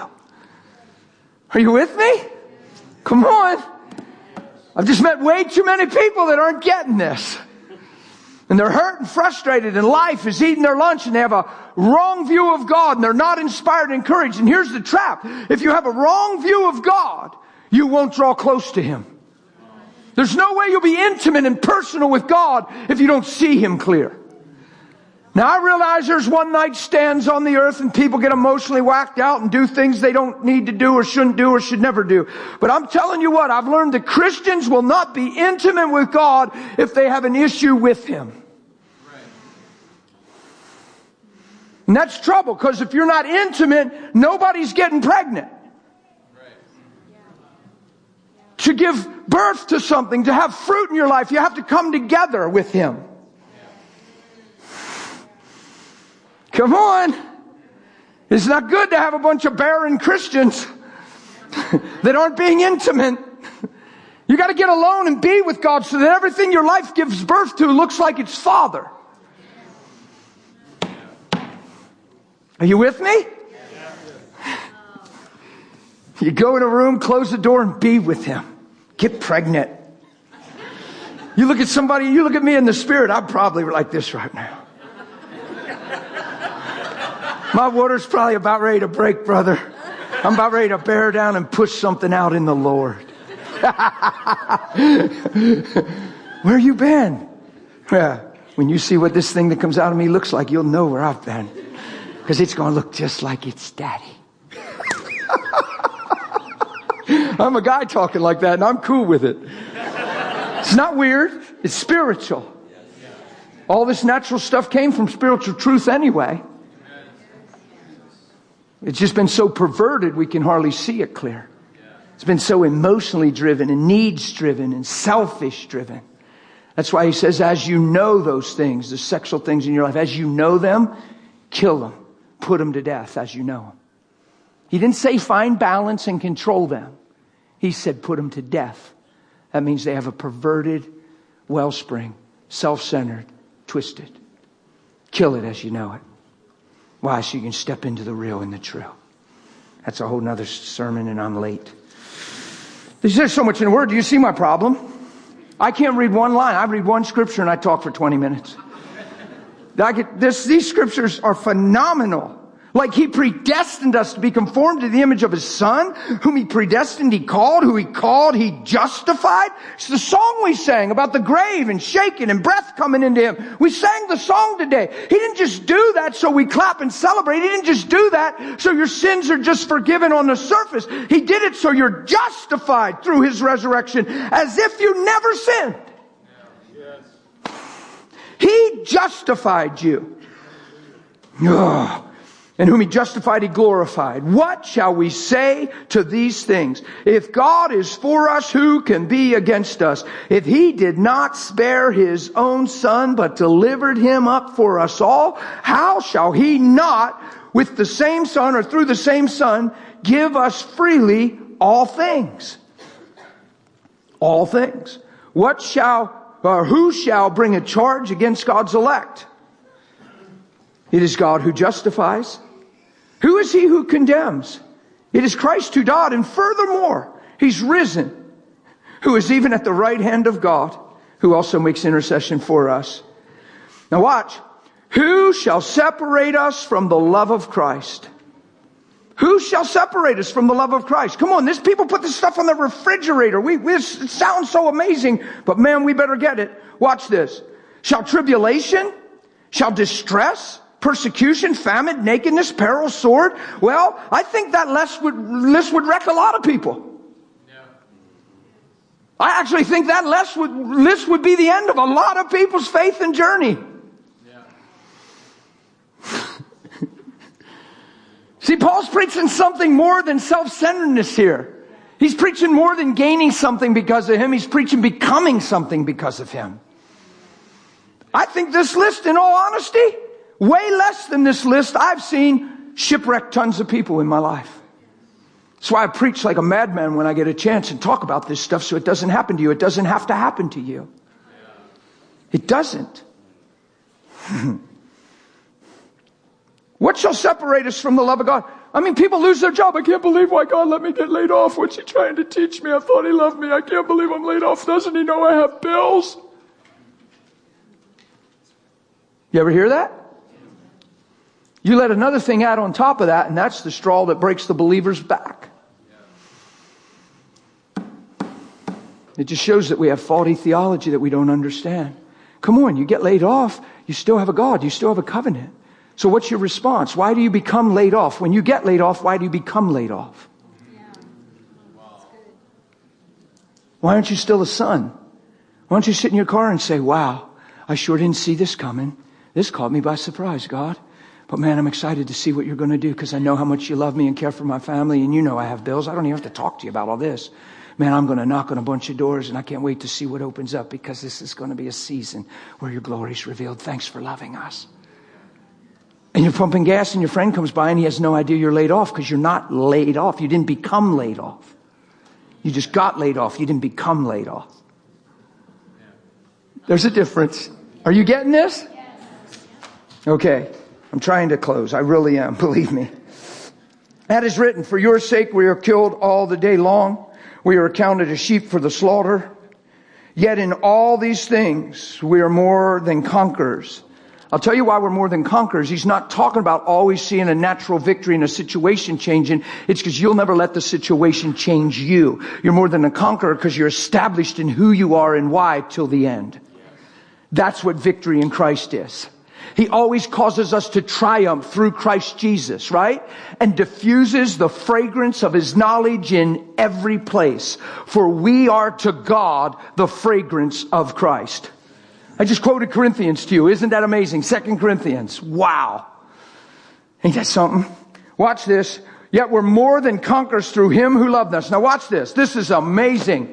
Are you with me? Come on. I've just met way too many people that aren't getting this. And they're hurt and frustrated and life is eating their lunch and they have a wrong view of God and they're not inspired and encouraged. And here's the trap. If you have a wrong view of God, you won't draw close to Him. There's no way you'll be intimate and personal with God if you don't see Him clear. Now I realize there's one night stands on the earth and people get emotionally whacked out and do things they don't need to do or shouldn't do or should never do. But I'm telling you what, I've learned that Christians will not be intimate with God if they have an issue with Him. Right. And that's trouble, because if you're not intimate, nobody's getting pregnant. Right. To give birth to something, to have fruit in your life, you have to come together with Him. Come on. It's not good to have a bunch of barren Christians that aren't being intimate. You got to get alone and be with God so that everything your life gives birth to looks like its Father. Are you with me? You go in a room, close the door, and be with Him. Get pregnant. You look at somebody, you look at me in the spirit, I'm probably like this right now. My water's probably about ready to break, brother. I'm about ready to bear down and push something out in the Lord. Where you been? Yeah. When you see what this thing that comes out of me looks like, you'll know where I've been. Because it's going to look just like its daddy. I'm a guy talking like that, and I'm cool with it. It's not weird. It's spiritual. All this natural stuff came from spiritual truth anyway. It's just been so perverted we can hardly see it clear. It's been so emotionally driven and needs driven and selfish driven. That's why He says, as you know those things, the sexual things in your life, as you know them, kill them. Put them to death as you know them. He didn't say find balance and control them. He said put them to death. That means they have a perverted wellspring, self-centered, twisted. Kill it as you know it. Why? So you can step into the real and the true. That's a whole nother sermon, and I'm late. There's so much in the Word. Do you see my problem? I can't read one line. I read one scripture and I talk for 20 minutes. These scriptures are phenomenal. Like He predestined us to be conformed to the image of His Son, whom He predestined, He called, who He called, He justified. It's the song we sang about the grave and shaking and breath coming into Him. We sang the song today. He didn't just do that so we clap and celebrate. He didn't just do that so your sins are just forgiven on the surface. He did it so you're justified through His resurrection as if you never sinned. He justified you. Oh. And whom He justified, He glorified. What shall we say to these things? If God is for us, who can be against us? If He did not spare His own Son, but delivered Him up for us all, how shall He not, with the same Son or through the same Son, give us freely all things? All things. Who shall bring a charge against God's elect? It is God who justifies. Who is He who condemns? It is Christ who died, and furthermore, He's risen, who is even at the right hand of God, who also makes intercession for us. Now watch. Who shall separate us from the love of Christ? Who shall separate us from the love of Christ? Come on, these people put this stuff on the refrigerator. It sounds so amazing, but man, we better get it. Watch this. Shall tribulation? Shall distress? Persecution, famine, nakedness, peril, sword. Well, I think that list would wreck a lot of people. Yeah. I actually think that list would be the end of a lot of people's faith and journey. Yeah. See, Paul's preaching something more than self-centeredness here. He's preaching more than gaining something because of Him. He's preaching becoming something because of Him. I think this list, in all honesty, way less than this list, I've seen shipwreck tons of people in my life. That's why I preach like a madman when I get a chance and talk about this stuff so it doesn't happen to you. It doesn't have to happen to you. It doesn't. What shall separate us from the love of God? I mean, people lose their job. I can't believe why God let me get laid off. What's He trying to teach me? I thought He loved me. I can't believe I'm laid off. Doesn't He know I have bills? You ever hear that? You let another thing add on top of that, and that's the straw that breaks the believer's back. It just shows that we have faulty theology that we don't understand. Come on, you get laid off, you still have a God, you still have a covenant. So what's your response? Why do you become laid off? When you get laid off, why do you become laid off? Why aren't you still a son? Why don't you sit in your car and say, wow, I sure didn't see this coming. This caught me by surprise, God. But man, I'm excited to see what you're going to do because I know how much you love me and care for my family. And you know I have bills. I don't even have to talk to you about all this. Man, I'm going to knock on a bunch of doors and I can't wait to see what opens up, because this is going to be a season where your glory is revealed. Thanks for loving us. And you're pumping gas and your friend comes by and he has no idea you're laid off, because you're not laid off. You didn't become laid off. You just got laid off. You didn't become laid off. There's a difference. Are you getting this? Okay. I'm trying to close. I really am. Believe me. That is written, for your sake we are killed all the day long. We are accounted as sheep for the slaughter. Yet in all these things we are more than conquerors. I'll tell you why we're more than conquerors. He's not talking about always seeing a natural victory and a situation changing. It's because you'll never let the situation change you. You're more than a conqueror because you're established in who you are and why till the end. That's what victory in Christ is. He always causes us to triumph through Christ Jesus, right? And diffuses the fragrance of His knowledge in every place. For we are to God the fragrance of Christ. I just quoted Corinthians to you. Isn't that amazing? 2 Corinthians. Wow. Ain't that something? Watch this. Yet we're more than conquerors through Him who loved us. Now watch this. This is amazing.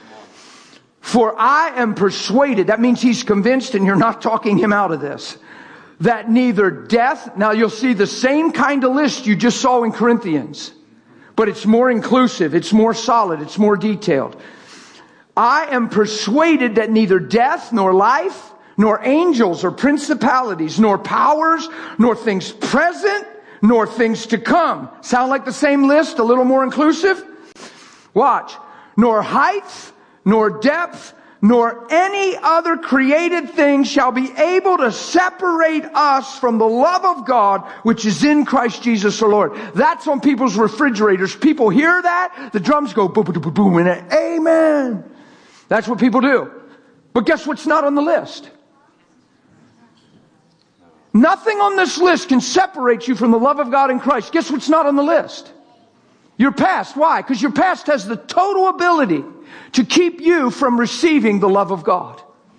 For I am persuaded, that means he's convinced, and you're not talking him out of this, that neither death, now you'll see the same kind of list you just saw in Corinthians, but it's more inclusive, it's more solid, it's more detailed. I am persuaded that neither death nor life, nor angels or principalities, nor powers, nor things present, nor things to come. Sound like the same list, a little more inclusive? Watch. Nor height, nor depth, nor any other created thing shall be able to separate us from the love of God, which is in Christ Jesus our Lord. That's on people's refrigerators. People hear that, the drums go boom, boom, boom, boom, and amen. That's what people do. But guess what's not on the list? Nothing on this list can separate you from the love of God in Christ. Guess what's not on the list? Your past. Why? Because your past has the total ability to keep you from receiving the love of God.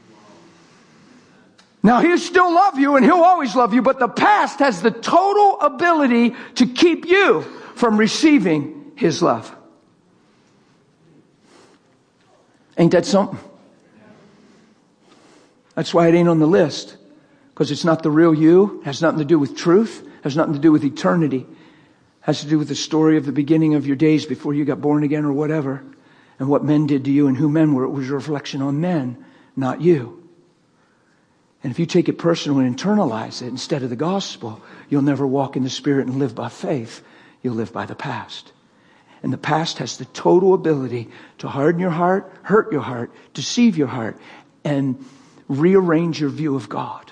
Now, He'll still love you and He'll always love you, but the past has the total ability to keep you from receiving His love. Ain't that something? That's why it ain't on the list. Because it's not the real you. It has nothing to do with truth. It has nothing to do with eternity. It has to do with the story of the beginning of your days before you got born again or whatever. And what men did to you and who men were. It was a reflection on men, not you. And if you take it personal and internalize it instead of the gospel, you'll never walk in the Spirit and live by faith. You'll live by the past. And the past has the total ability to harden your heart, hurt your heart, deceive your heart, and rearrange your view of God.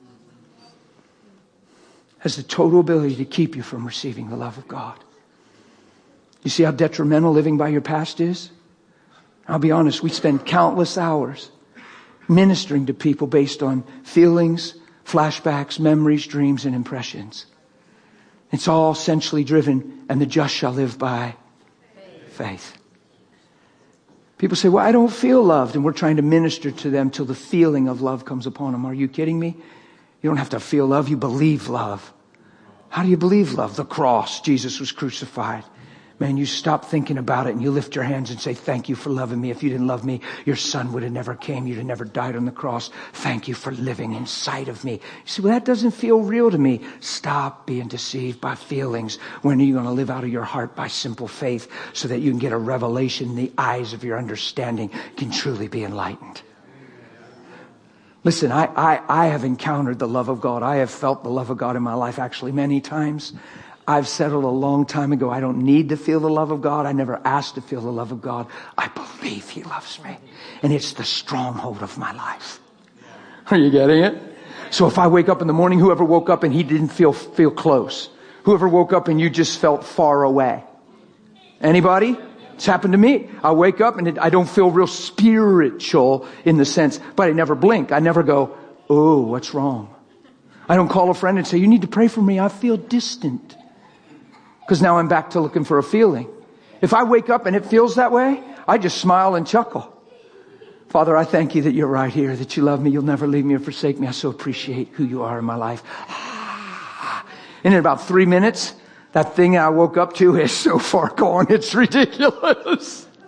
Has the total ability to keep you from receiving the love of God. You see how detrimental living by your past is? I'll be honest, we spend countless hours ministering to people based on feelings, flashbacks, memories, dreams, and impressions. It's all essentially driven, and the just shall live by faith. People say, well, I don't feel loved, and we're trying to minister to them till the feeling of love comes upon them. Are you kidding me? You don't have to feel love, you believe love. How do you believe love? The cross. Jesus was crucified. Man, you stop thinking about it and you lift your hands and say, thank you for loving me. If you didn't love me, your son would have never came. You'd have never died on the cross. Thank you for living inside of me. You say, well, that doesn't feel real to me. Stop being deceived by feelings. When are you going to live out of your heart by simple faith so that you can get a revelation? The eyes of your understanding can truly be enlightened. Listen, I have encountered the love of God. I have felt the love of God in my life actually many times. I've settled a long time ago. I don't need to feel the love of God. I never asked to feel the love of God. I believe He loves me. And it's the stronghold of my life. Are you getting it? So if I wake up in the morning, whoever woke up and he didn't feel close. Whoever woke up and you just felt far away. Anybody? It's happened to me. I wake up and I don't feel real spiritual in the sense, but I never blink. I never go, oh, what's wrong? I don't call a friend and say, you need to pray for me. I feel distant. Because now I'm back to looking for a feeling. If I wake up and it feels that way, I just smile and chuckle. Father, I thank you that you're right here, that you love me. You'll never leave me or forsake me. I so appreciate who you are in my life. And in about 3 minutes, that thing I woke up to is so far gone, it's ridiculous.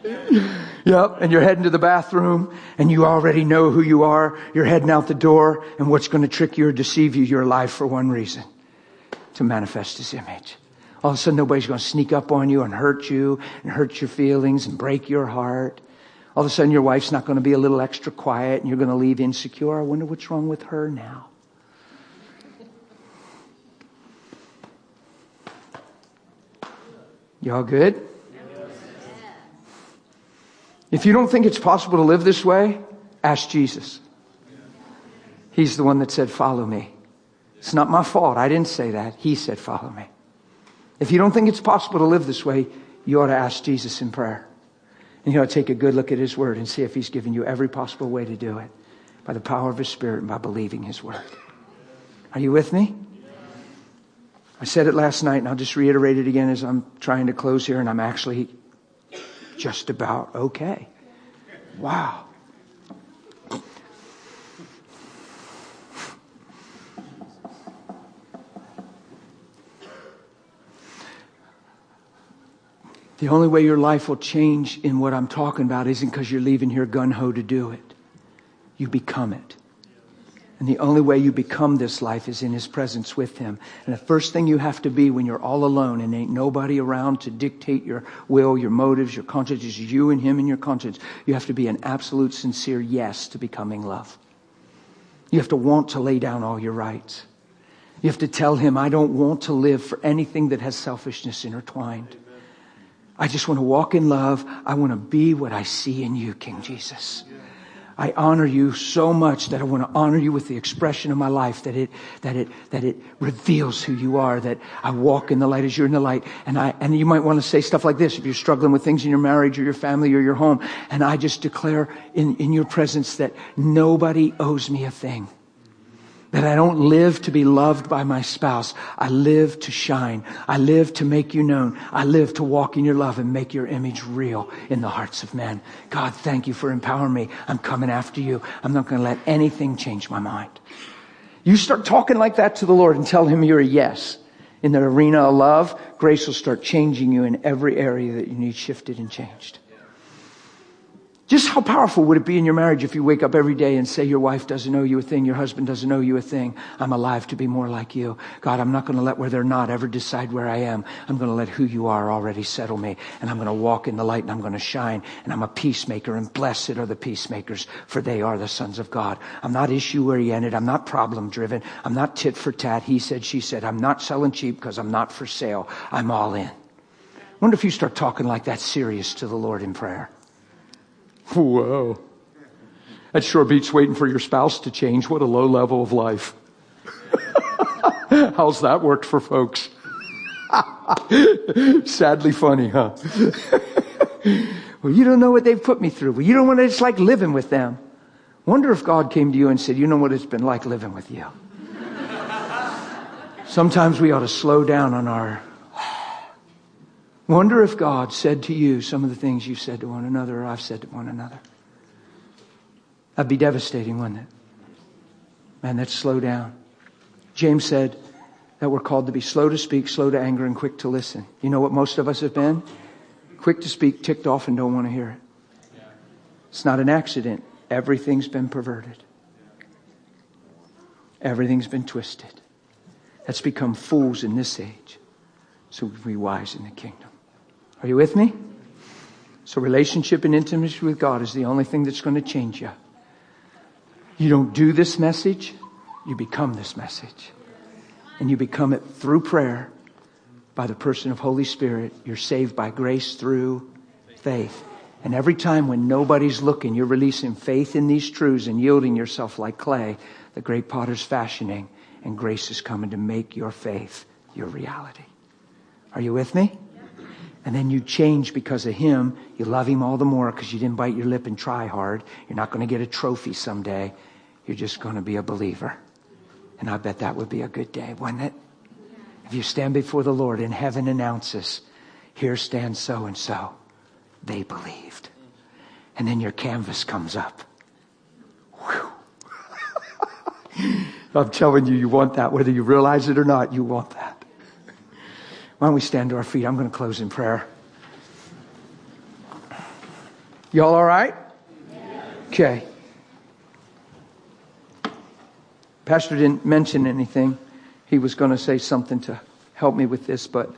Yep, and you're heading to the bathroom, and you already know who you are. You're heading out the door, and what's going to trick you or deceive you? You're alive for one reason: to manifest His image. All of a sudden, nobody's going to sneak up on you and hurt your feelings and break your heart. All of a sudden, your wife's not going to be a little extra quiet, and you're going to leave insecure. I wonder what's wrong with her now. Y'all good? If you don't think it's possible to live this way, ask Jesus. He's the one that said, follow me. It's not my fault. I didn't say that. He said, follow me. If you don't think it's possible to live this way, you ought to ask Jesus in prayer. And you ought to take a good look at His Word and see if He's given you every possible way to do it by the power of His Spirit and by believing His Word. Are you with me? I said it last night, and I'll just reiterate it again as I'm trying to close here, and I'm actually just about okay. Wow. The only way your life will change in what I'm talking about isn't because you're leaving here gung-ho to do it. You become it. And the only way you become this life is in His presence with Him. And the first thing you have to be when you're all alone and ain't nobody around to dictate your will, your motives, your conscience, is you and Him and your conscience. You have to be an absolute, sincere yes to becoming love. You have to want to lay down all your rights. You have to tell Him, I don't want to live for anything that has selfishness intertwined. I just want to walk in love. I want to be what I see in you, King Jesus. I honor you so much that I want to honor you with the expression of my life, that it reveals who you are, that I walk in the light as you're in the light. And you might want to say stuff like this if you're struggling with things in your marriage or your family or your home. And I just declare in your presence that nobody owes me a thing. That I don't live to be loved by my spouse. I live to shine. I live to make you known. I live to walk in your love and make your image real in the hearts of men. God, thank you for empowering me. I'm coming after you. I'm not going to let anything change my mind. You start talking like that to the Lord and tell Him you're a yes. In the arena of love, grace will start changing you in every area that you need shifted and changed. Just how powerful would it be in your marriage if you wake up every day and say your wife doesn't owe you a thing, your husband doesn't owe you a thing. I'm alive to be more like you. God, I'm not going to let where they're not ever decide where I am. I'm going to let who you are already settle me. And I'm going to walk in the light and I'm going to shine. And I'm a peacemaker, and blessed are the peacemakers, for they are the sons of God. I'm not issue-oriented. I'm not problem-driven. I'm not tit for tat. He said, she said. I'm not selling cheap because I'm not for sale. I'm all in. I wonder if you start talking like that serious to the Lord in prayer. Whoa. That sure beats waiting for your spouse to change. What a low level of life. How's that worked for folks? Sadly funny, huh? Well, you don't know what they've put me through. Well, you don't know what it's like living with them. Wonder if God came to you and said, you know what it's been like living with you. Sometimes we ought to slow down on our... Wonder if God said to you some of the things you've said to one another or I've said to one another. That'd be devastating, wouldn't it? Man, let's slow down. James said that we're called to be slow to speak, slow to anger, and quick to listen. You know what most of us have been? Quick to speak, ticked off, and don't want to hear it. It's not an accident. Everything's been perverted. Everything's been twisted. Let's become fools in this age so we can be wise in the kingdom. Are you with me? So relationship and intimacy with God is the only thing that's going to change you. You don't do this message, you become this message. And you become it through prayer by the person of Holy Spirit. You're saved by grace through faith. And every time when nobody's looking, you're releasing faith in these truths and yielding yourself like clay, the great potter's fashioning, and grace is coming to make your faith your reality. Are you with me? And then you change because of Him. You love Him all the more because you didn't bite your lip and try hard. You're not going to get a trophy someday. You're just going to be a believer. And I bet that would be a good day, wouldn't it? If you stand before the Lord and heaven announces, here stands so-and-so. They believed. And then your canvas comes up. Whew. I'm telling you, you want that. Whether you realize it or not, you want that. Why don't we stand to our feet? I'm going to close in prayer. Y'all all right? Okay. Pastor didn't mention anything. He was going to say something to help me with this, but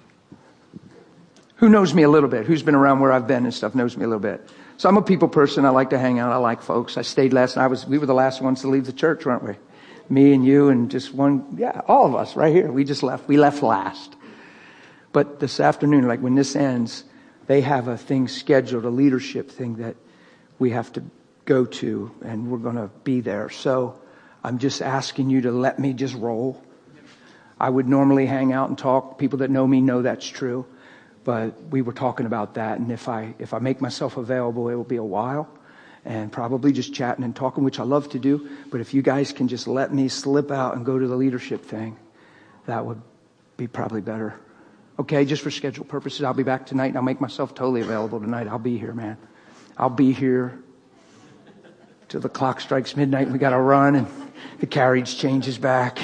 who knows me a little bit? Who's been around where I've been and stuff knows me a little bit. So I'm a people person. I like to hang out. I like folks. I stayed last night. We were the last ones to leave the church, weren't we? Me and you and just one. Yeah, all of us right here. We just left. We left last. But this afternoon, like when this ends, they have a thing scheduled, a leadership thing that we have to go to, and we're going to be there. So I'm just asking you to let me just roll. I would normally hang out and talk. People that know me know that's true. But we were talking about that. And if I make myself available, it will be a while. And probably just chatting and talking, which I love to do. But if you guys can just let me slip out and go to the leadership thing, that would be probably better. Okay, just for schedule purposes, I'll be back tonight. And I'll make myself totally available tonight. I'll be here, man. I'll be here till the clock strikes midnight and we got to run and the carriage changes back.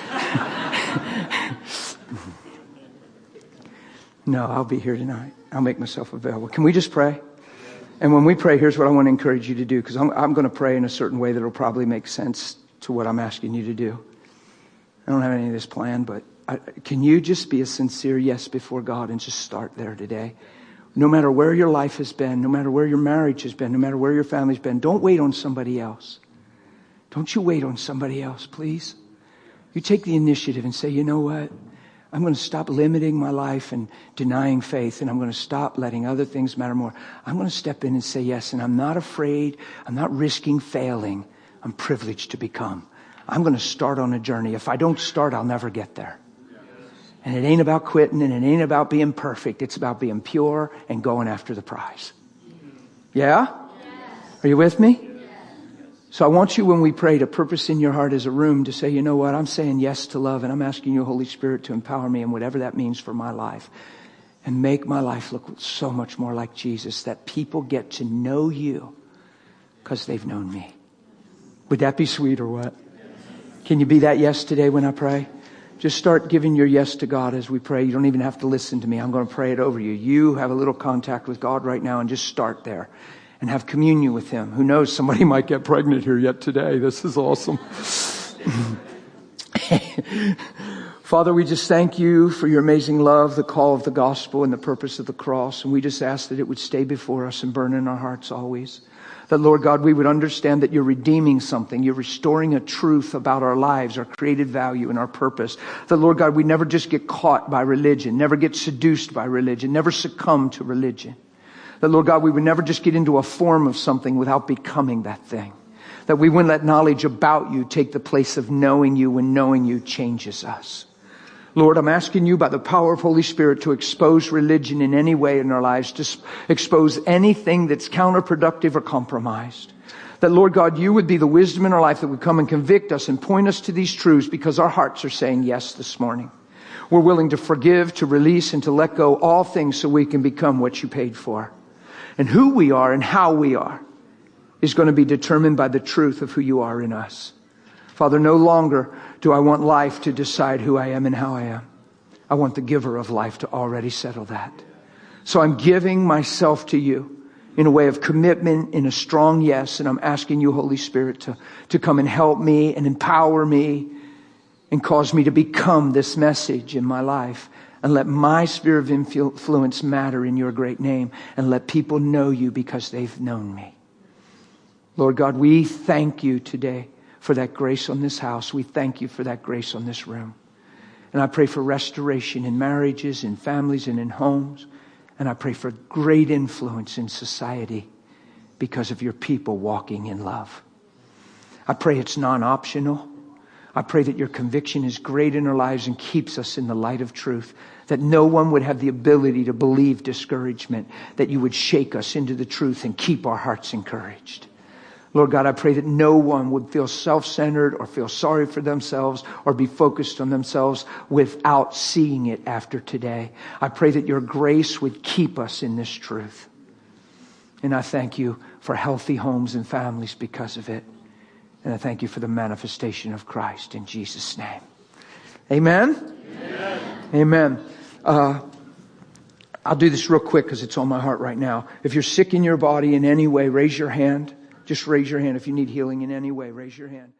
No, I'll be here tonight. I'll make myself available. Can we just pray? And when we pray, here's what I want to encourage you to do, because I'm going to pray in a certain way that will probably make sense to what I'm asking you to do. I don't have any of this planned, but can you just be a sincere yes before God and just start there today? No matter where your life has been, no matter where your marriage has been, no matter where your family's been, don't wait on somebody else. Don't you wait on somebody else, please. You take the initiative and say, you know what? I'm going to stop limiting my life and denying faith, and I'm going to stop letting other things matter more. I'm going to step in and say yes, and I'm not afraid. I'm not risking failing. I'm privileged to become. I'm going to start on a journey. If I don't start, I'll never get there. And it ain't about quitting, and it ain't about being perfect. It's about being pure and going after the prize. Yeah? Are you with me? So I want you, when we pray, to purpose in your heart as a room to say, you know what, I'm saying yes to love, and I'm asking you, Holy Spirit, to empower me in whatever that means for my life and make my life look so much more like Jesus, that people get to know you because they've known me. Would that be sweet or what? Can you be that yes today when I pray? Just start giving your yes to God as we pray. You don't even have to listen to me. I'm going to pray it over you. You have a little contact with God right now and just start there. And have communion with Him. Who knows, somebody might get pregnant here yet today. This is awesome. Father, we just thank you for your amazing love, the call of the gospel, and the purpose of the cross. And we just ask that it would stay before us and burn in our hearts always. That, Lord God, we would understand that you're redeeming something. You're restoring a truth about our lives, our created value, and our purpose. That, Lord God, we never just get caught by religion, never get seduced by religion, never succumb to religion. That, Lord God, we would never just get into a form of something without becoming that thing. That we wouldn't let knowledge about you take the place of knowing you when knowing you changes us. Lord, I'm asking you by the power of Holy Spirit to expose religion in any way in our lives, to expose anything that's counterproductive or compromised. That, Lord God, you would be the wisdom in our life that would come and convict us and point us to these truths because our hearts are saying yes this morning. We're willing to forgive, to release, and to let go all things so we can become what you paid for. And who we are and how we are is going to be determined by the truth of who you are in us. Father, no longer do I want life to decide who I am and how I am. I want the giver of life to already settle that. So I'm giving myself to you in a way of commitment, in a strong yes. And I'm asking you, Holy Spirit, to come and help me and empower me and cause me to become this message in my life. And let my sphere of influence matter in your great name. And let people know you because they've known me. Lord God, we thank you today for that grace on this house. We thank you for that grace on this room. And I pray for restoration in marriages, in families, and in homes. And I pray for great influence in society because of your people walking in love. I pray it's non-optional. I pray that your conviction is great in our lives and keeps us in the light of truth. That no one would have the ability to believe discouragement. That you would shake us into the truth and keep our hearts encouraged. Lord God, I pray that no one would feel self-centered or feel sorry for themselves or be focused on themselves without seeing it after today. I pray that your grace would keep us in this truth. And I thank you for healthy homes and families because of it. And I thank you for the manifestation of Christ in Jesus' name. Amen? Amen. Amen. I'll do this real quick because it's on my heart right now. If you're sick in your body in any way, raise your hand. Just raise your hand. If you need healing in any way, raise your hand.